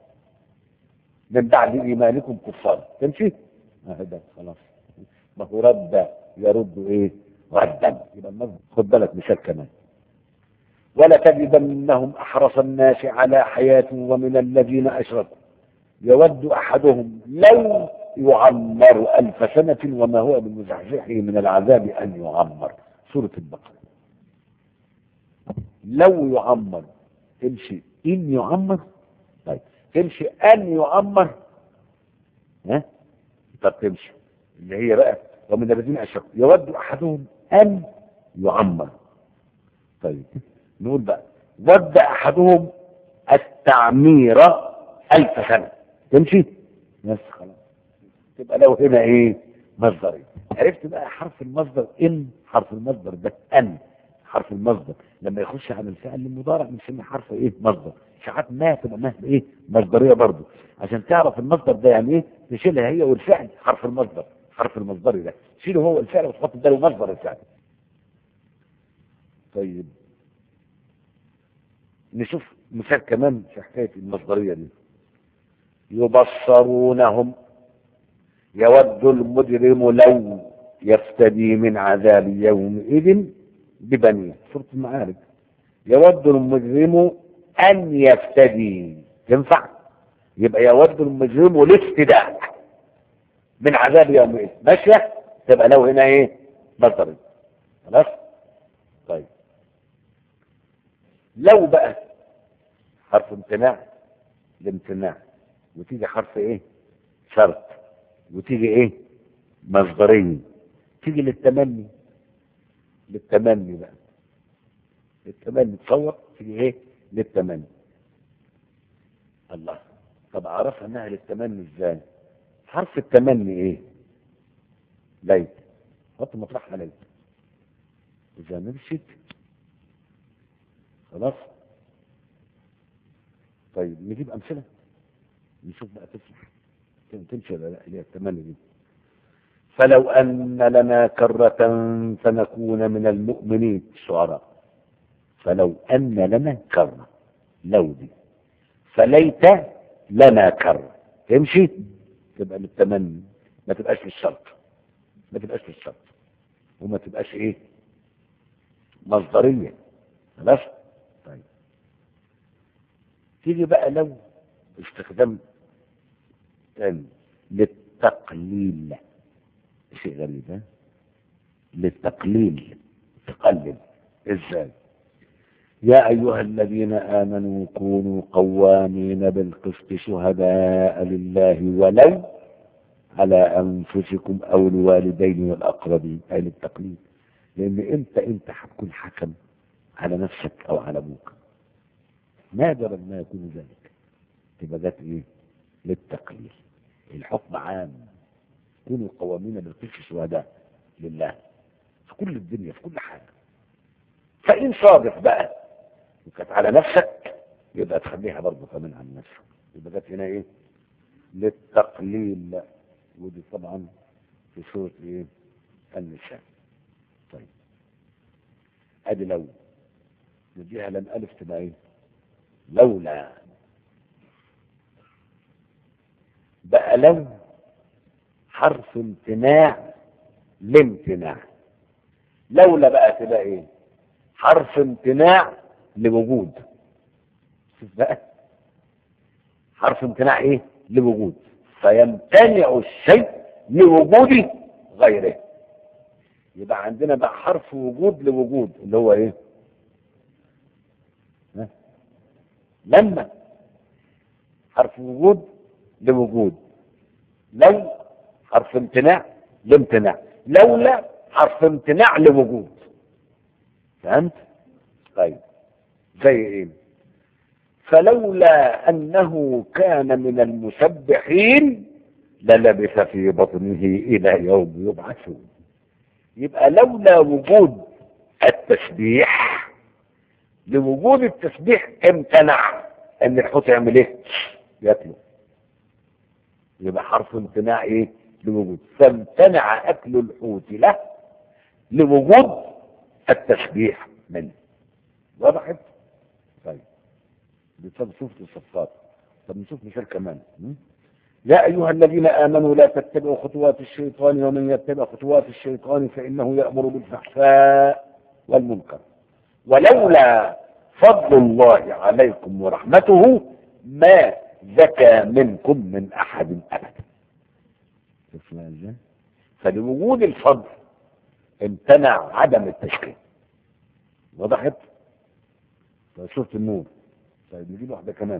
من بعد ايمانكم كفارا. تمشي هذا خلاص. ما هو رد يرد ايه ردا يبقى المصدر. خد بالك مثال كمان ولا تجدنهم احرص الناس على حياة ومن الذين اشركوا يود احدهم لو يعمر 1000 سنة وما هو بمزحزحه من العذاب ان يعمر. سورة البقرة. لو يعمر تمشي ان يعمر. طيب تمشي ان يعمر ها طب تمشي اللي هي بقى ومن الذين اشركوا يود احدهم ان يعمر. طيب نقول بقى ود احدهم التعمير 1000 سنة. تمشي بس خلاص. تبقى لو هنا ايه مصدري. عرفت بقى حرف المصدر ان حرف المصدر ده ان حرف المصدر لما يخش على الفعل المضارع بنسميه حرف ايه مصدر. ساعات ما تبقى ما ايه مصدريه برضه. عشان تعرف المصدر ده يعني ايه تشيلها هي والفعل حرف المصدر. حرف المصدري ده شيله هو الفعل وتحط بداله مصدر الفعل. طيب نشوف مثال كمان في حكايه المصدريه دي. يبصرونهم يود المجرم لو يفتدي من عذاب يومئذ ببنيه. سورة المعارج. يود المجرم ان يفتدي. ينفع يبقى يود المجرم الافتداء من عذاب يومئذ. ماشيه تبقى لو هنا ايه مصدر. خلاص. طيب لو بقى حرف امتناع الامتناع وتيجي حرف ايه شرط وتيجي ايه مصدريه. تيجي للتمني. للتمني بقى للتمني تصور تيجي ايه للتمني. الله. طب اعرفها انها للتمني ازاي؟ حرف التمني ايه ليت. حط مطرحها ليت. اذا مشيت خلاص. طيب نجيب امثله نشوف بقى تفلح تمشي ولا لا. اللي هي التمني دي فلو أن لنا كرة فنكون من المؤمنين. الشعراء. فلو أن لنا كرة، لو دي فليت لنا كرة تمشي، تبقى للتمني، ما تبقاش للشرط، ما تبقاش للشرط، وما تبقاش ايه مصدرية. خلاص. طيب تيجي بقى لو استخدام تاني للتقليل، شيء غريب ها، للتقليل، تقلل ازاي؟ يا أيها الذين آمنوا كونوا قوامين بالقسط شهداء لله ولو على أنفسكم أو الوالدين والأقربين، أي للتقليل. لأن أنت هتكون حكم على نفسك أو على أبوك، نادرا ما يكون ذلك، تبقى ذات إيه؟ للتقليل. الحكم عام، كونوا قوامين بالقسط شهداء لله في كل الدنيا في كل حاجة. فإن صادف بقى وكانت على نفسك يبقى تخليها برضه كمان عن نفسك، يبقى جت هنا ايه؟ للتقليل. ودي طبعا في سورة ايه؟ النساء. طيب ادي لو نديها لم الف تبقى ايه؟ لولا. بقى لو حرف امتناع لامتناع. لولا بقى تبقى ايه؟ حرف امتناع لوجود. شوف بقى، حرف امتناع ايه؟ لوجود، فيمتنع الشيء لوجود غيره. يبقى عندنا بقى حرف وجود لوجود اللي هو ايه؟ ها؟ لما حرف وجود لوجود، لو حرف امتناع لامتناع، لولا حرف امتناع لوجود. فهمت؟ طيب زي ايه؟ فلولا أنه كان من المسبحين للبث في بطنه إلى يوم يبعثون. يبقى لولا وجود التسبيح، لوجود التسبيح امتنع ان الحوت يعمل ايه؟ ياكله. يبقى حرف امتناع ايه؟ لوجود، فامتنع اكل الحوت له لوجود التسبيح منه. وضحت؟ طيب شوف الصفات. طب نشوف مثال كمان. يا أيها الذين آمنوا لا تتبعوا خطوات الشيطان ومن يتبع خطوات الشيطان فإنه يأمر بالفحشاء والمنكر ولولا فضل الله عليكم ورحمته ما زكى منكم من أحد أبدا. شوفنا ازاي؟ فلوجود الفضل امتنع عدم التشكيل. وضحت؟ شفت النور. طيب نجيب واحدة كمان.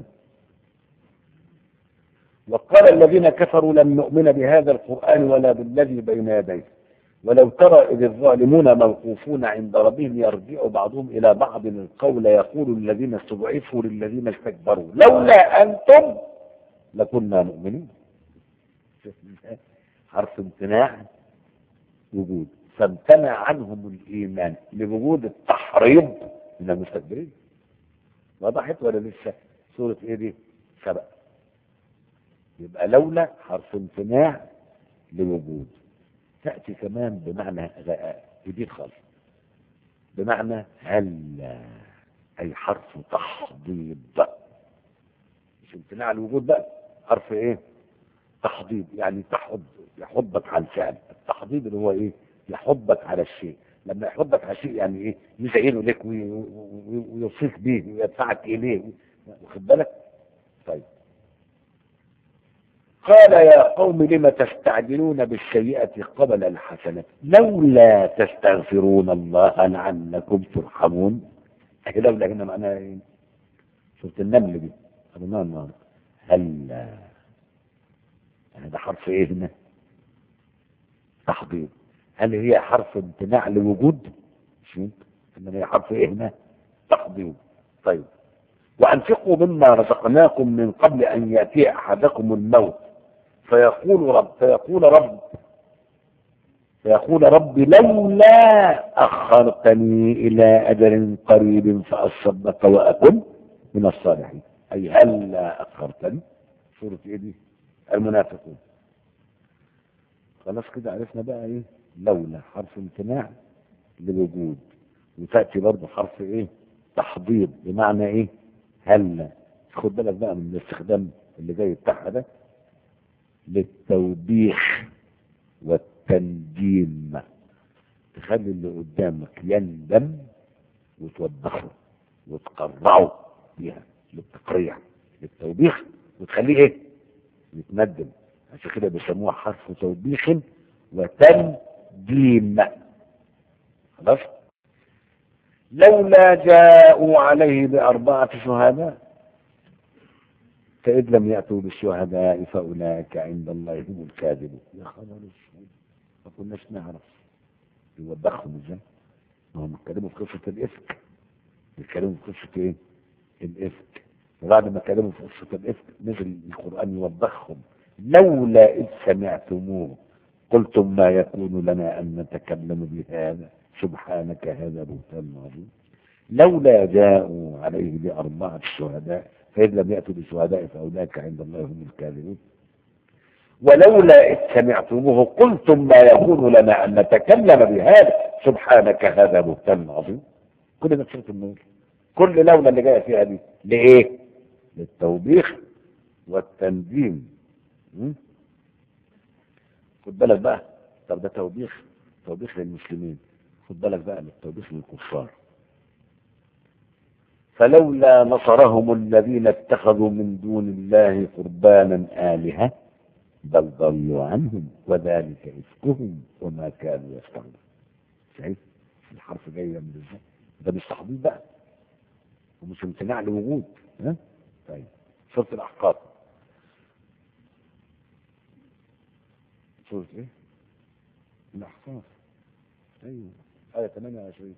وقال الذين كفروا لن نؤمن بهذا القرآن ولا بالذي بين يديه ولو ترى إذ الظالمون موقوفون عند ربهم يرجع بعضهم إلى بعض القول يقول الذين استضعفوا للذين استكبروا لولا أنتم لكنا مؤمنين. حرف امتناع وجود، فامتنع عنهم الإيمان لوجود التحريض من المستكبرين. وضحت ولا لسه؟ سورة ايه دي؟ سبق. يبقى لولا حرف امتناع لوجود. تأتي كمان بمعنى جديد خالص، بمعنى هلا، أي حرف تحضيض. مش امتناع الوجود بقى، حرف ايه؟ تحضيض، يعني يحضك على الفعل. التحضيض اللي هو ايه؟ يحضك على الشيء. لما يحضك على شيء يعني ايه؟ يزينه لك ويوصيك بيه ويدفعك اليه. واخد بالك؟ طيب قال يا قوم لم تستعجلون بالسيئة قبل الحسنة لولا تستغفرون الله لعلكم ترحمون. لولا هنا معناها ايه؟ شفت النمل دي قلناها النهارده. هلا هذا حرف ايه هنا؟ تحضير. هل هي حرف امتناع لوجود؟ مش ممكن، انما هي حرف ايه هنا؟ تحضير. طيب وانفقوا مما رزقناكم من قبل ان ياتي احدكم الموت فيقول رب لولا اخرتني الى اجل قريب فاصدق واكن من الصالحين. اي هلا اخرتني. سوره ايه دي؟ المنافقون. خلاص كده عرفنا بقى ايه لولا حرف امتناع للوجود، وتأتي برضه حرف ايه تحضيض بمعنى ايه هلا. خد بالك بقى من الاستخدام اللي جاي بتاعها ده، للتوبيخ والتنديم، تخلي اللي قدامك يندم وتوبخه وتقرعه بيها، للتقريع للتوبيخ، وتخليه ايه يتندم. عشان كده بيسموها حرف توبيخ وتنديم. خلاص. لولا جاءوا عليه بأربعة شهداء فإذ لم يأتوا بالشهداء فأولئك عند الله هم الكاذبون. يا خبر اسود، ما كناش نعرف يوبخهم ازاي. ما هم اتكلموا في قصة الإفك، بيتكلموا في قصة ايه الإفك، وبعد ما كلموا في قصة الإفك نزل القرآن يوبخهم. لولا إذ سمعتموه قلتم ما يكون لنا أن نتكلم بهذا سبحانك هذا بهتان عظيم. لولا جاءوا عليه بأربعة شهداء فإذ لم يأتوا بالشهداء فأولئك عند الله هم الكاذبون. ولولا إذ سمعتموه قلتم ما يكون لنا أن نتكلم بهذا سبحانك هذا بهتان عظيم. كل ده سورة النور. كل لولا اللي جايه فيها دي لإيه؟ للتوبيخ والتنديم. خد بالك بقى. طب ده توبيخ للمسلمين، خد بالك بقى للتوبيخ للكفار. فلولا نصرهم الذين اتخذوا من دون الله قربانا آلهة بل ضلوا عنهم وذلك إفكهم وما كانوا يفترون. شايف الحرف جاي من ازاي؟ ده مش تحضير بقى ومش امتناع لوجود. ها طيب سورة الأحقاف. سورة ايه؟ الأحقاف. ايوه آية 28.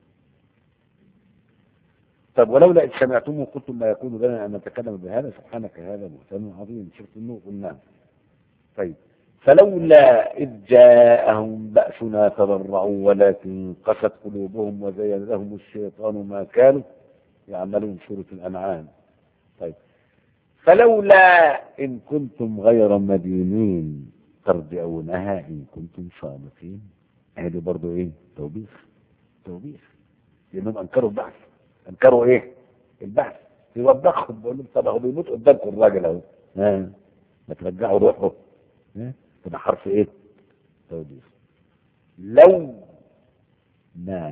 طب ولولا إذ سمعتموه قلتم ما يكون لنا أن نتكلم بهذا سبحانك هذا بهتان عظيم. سورة النور قلنا. طيب فلولا إذ جاءهم بأسنا تضرعوا ولكن قست قلوبهم وزين لهم الشيطان ما كانوا يعملون. سورة الأنعام. طيب فلولا إن كنتم غير مدينين ترجعونها إن كنتم صادقين. هذه برضو إيه؟ توبيخ لأنهم أنكروا البعث. أنكروا إيه؟ البعث. يوبخهم بيقول لهم طب هو بيموت قدامكم الراجل أهو، ما ترجعوا روحه. ده حرف إيه؟ توبيخ. لو ما،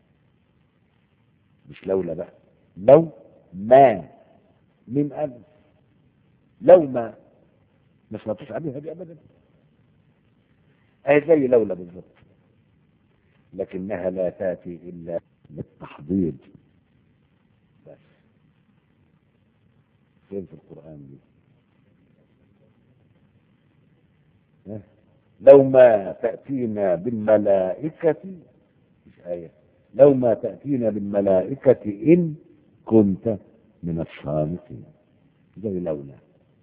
مش لولا بقى، لو ما من ألف. لو ما سمعتوش عليها دي أبدا. أهي زي لولا بالظبط، لكنها لا تأتي إلا للتحضيض بس. فين في القرآن دي؟ لو ما تأتينا بالملائكة، مش آية، لو ما تأتينا بالملائكة إن كنت من الصادقين. زي لولا.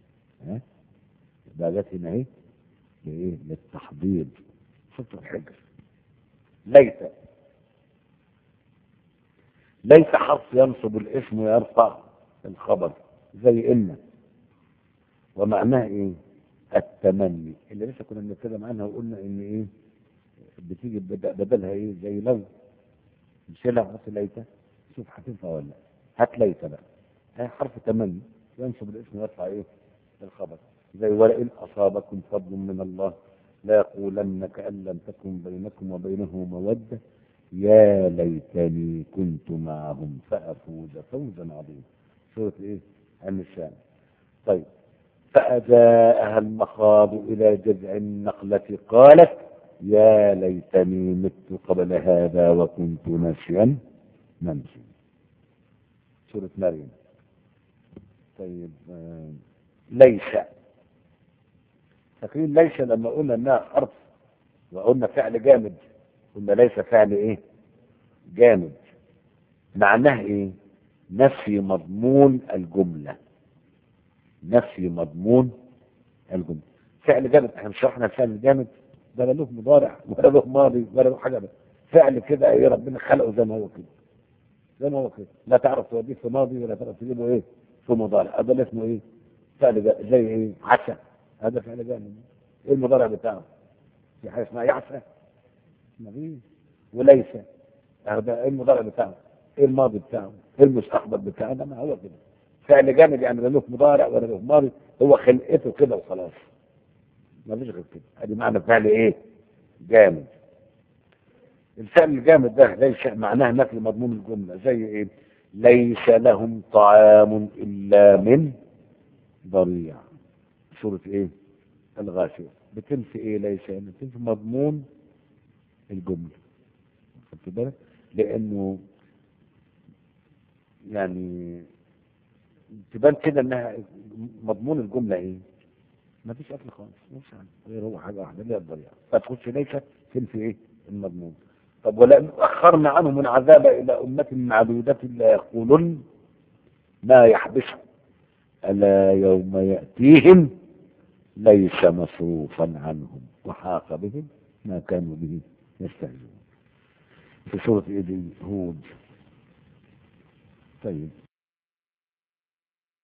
ده جت هنا اهي لايه؟ للتحضيض. سورة الحجر. ليس حرف ينصب الاسم ويرفع الخبر زي إن، ومعناه ايه؟ التمني اللي لسه كنا بنتكلم عنها وقلنا ان ايه بتيجي بدلها ايه؟ زي لو. مش لو هات ليت، شوف هتنفع ولا لا. هات ليت بقى، هي حرف تمني ينصب الاسم ويرفع ايه؟ الخبر. زي ولئن اصابكم فضل من الله لا يقولن كأن لم تكن بينكم وبينه مودة يا ليتني كنت معهم فأفوز فوزا عظيما. سورة ايه؟ النساء. طيب فأجاءها المخاض إلى جذع النخلة قالت يا ليتني مت قبل هذا وكنت ناسيا منسيا. سورة مريم. طيب ليس، فاكرين ليس لما قلنا انها حرف وقلنا فعل جامد، قلنا ليس فعل ايه؟ جامد. معناه ايه؟ نفي مضمون الجملة. نفي مضمون الجملة. فعل جامد احنا شرحنا الفعل الجامد ده لا له مضارع ولا له ماضي ولا له حاجة. فعل كده ايه؟ ربنا خلقه زي ما هو كده، زي ما هو كده، لا تعرف توديه في ماضي ولا تعرف تجيبه ايه في مضارع. هذا اسمه ايه؟ فعل زي ايه؟ عسى. هذا فعل جامد. ايه المضارع بتاعه؟ في حاجة اسمها يعسى؟ ما فيش. وليس ده ايه المضارع بتاعه؟ ايه الماضي بتاعه؟ ايه المستقبل بتاعه؟ ده ما هو كده فعل جامد، يعني لا له مضارع ولا له ماضي، هو خلقته كده وخلاص، ما فيش غير كده. ادي معنى فعل ايه؟ جامد. الفعل الجامد ده ليس معناه نفي مضمون الجمله، زي ايه؟ ليس لهم طعام الا من ضريع. سوره ايه؟ الغاشيه. بتنفي ايه؟ ليس يعني بتنفي مضمون الجمله، خدت بالك؟ لانه يعني تبان كده انها مضمون الجمله ايه؟ ما فيش اكل خالص، مش غير هو حاجه واحده اللي هي الضريعه، فتخش ليس تنفي ايه؟ المضمون. طب ولئن اخرنا عنهم العذاب الى امه معدوده ليقولن ما يحبسهم الا يوم ياتيهم ليس مصروفا عنهم وحاق بهم ما كانوا به يستهزئون. في سوره ايه دي؟ هود. طيب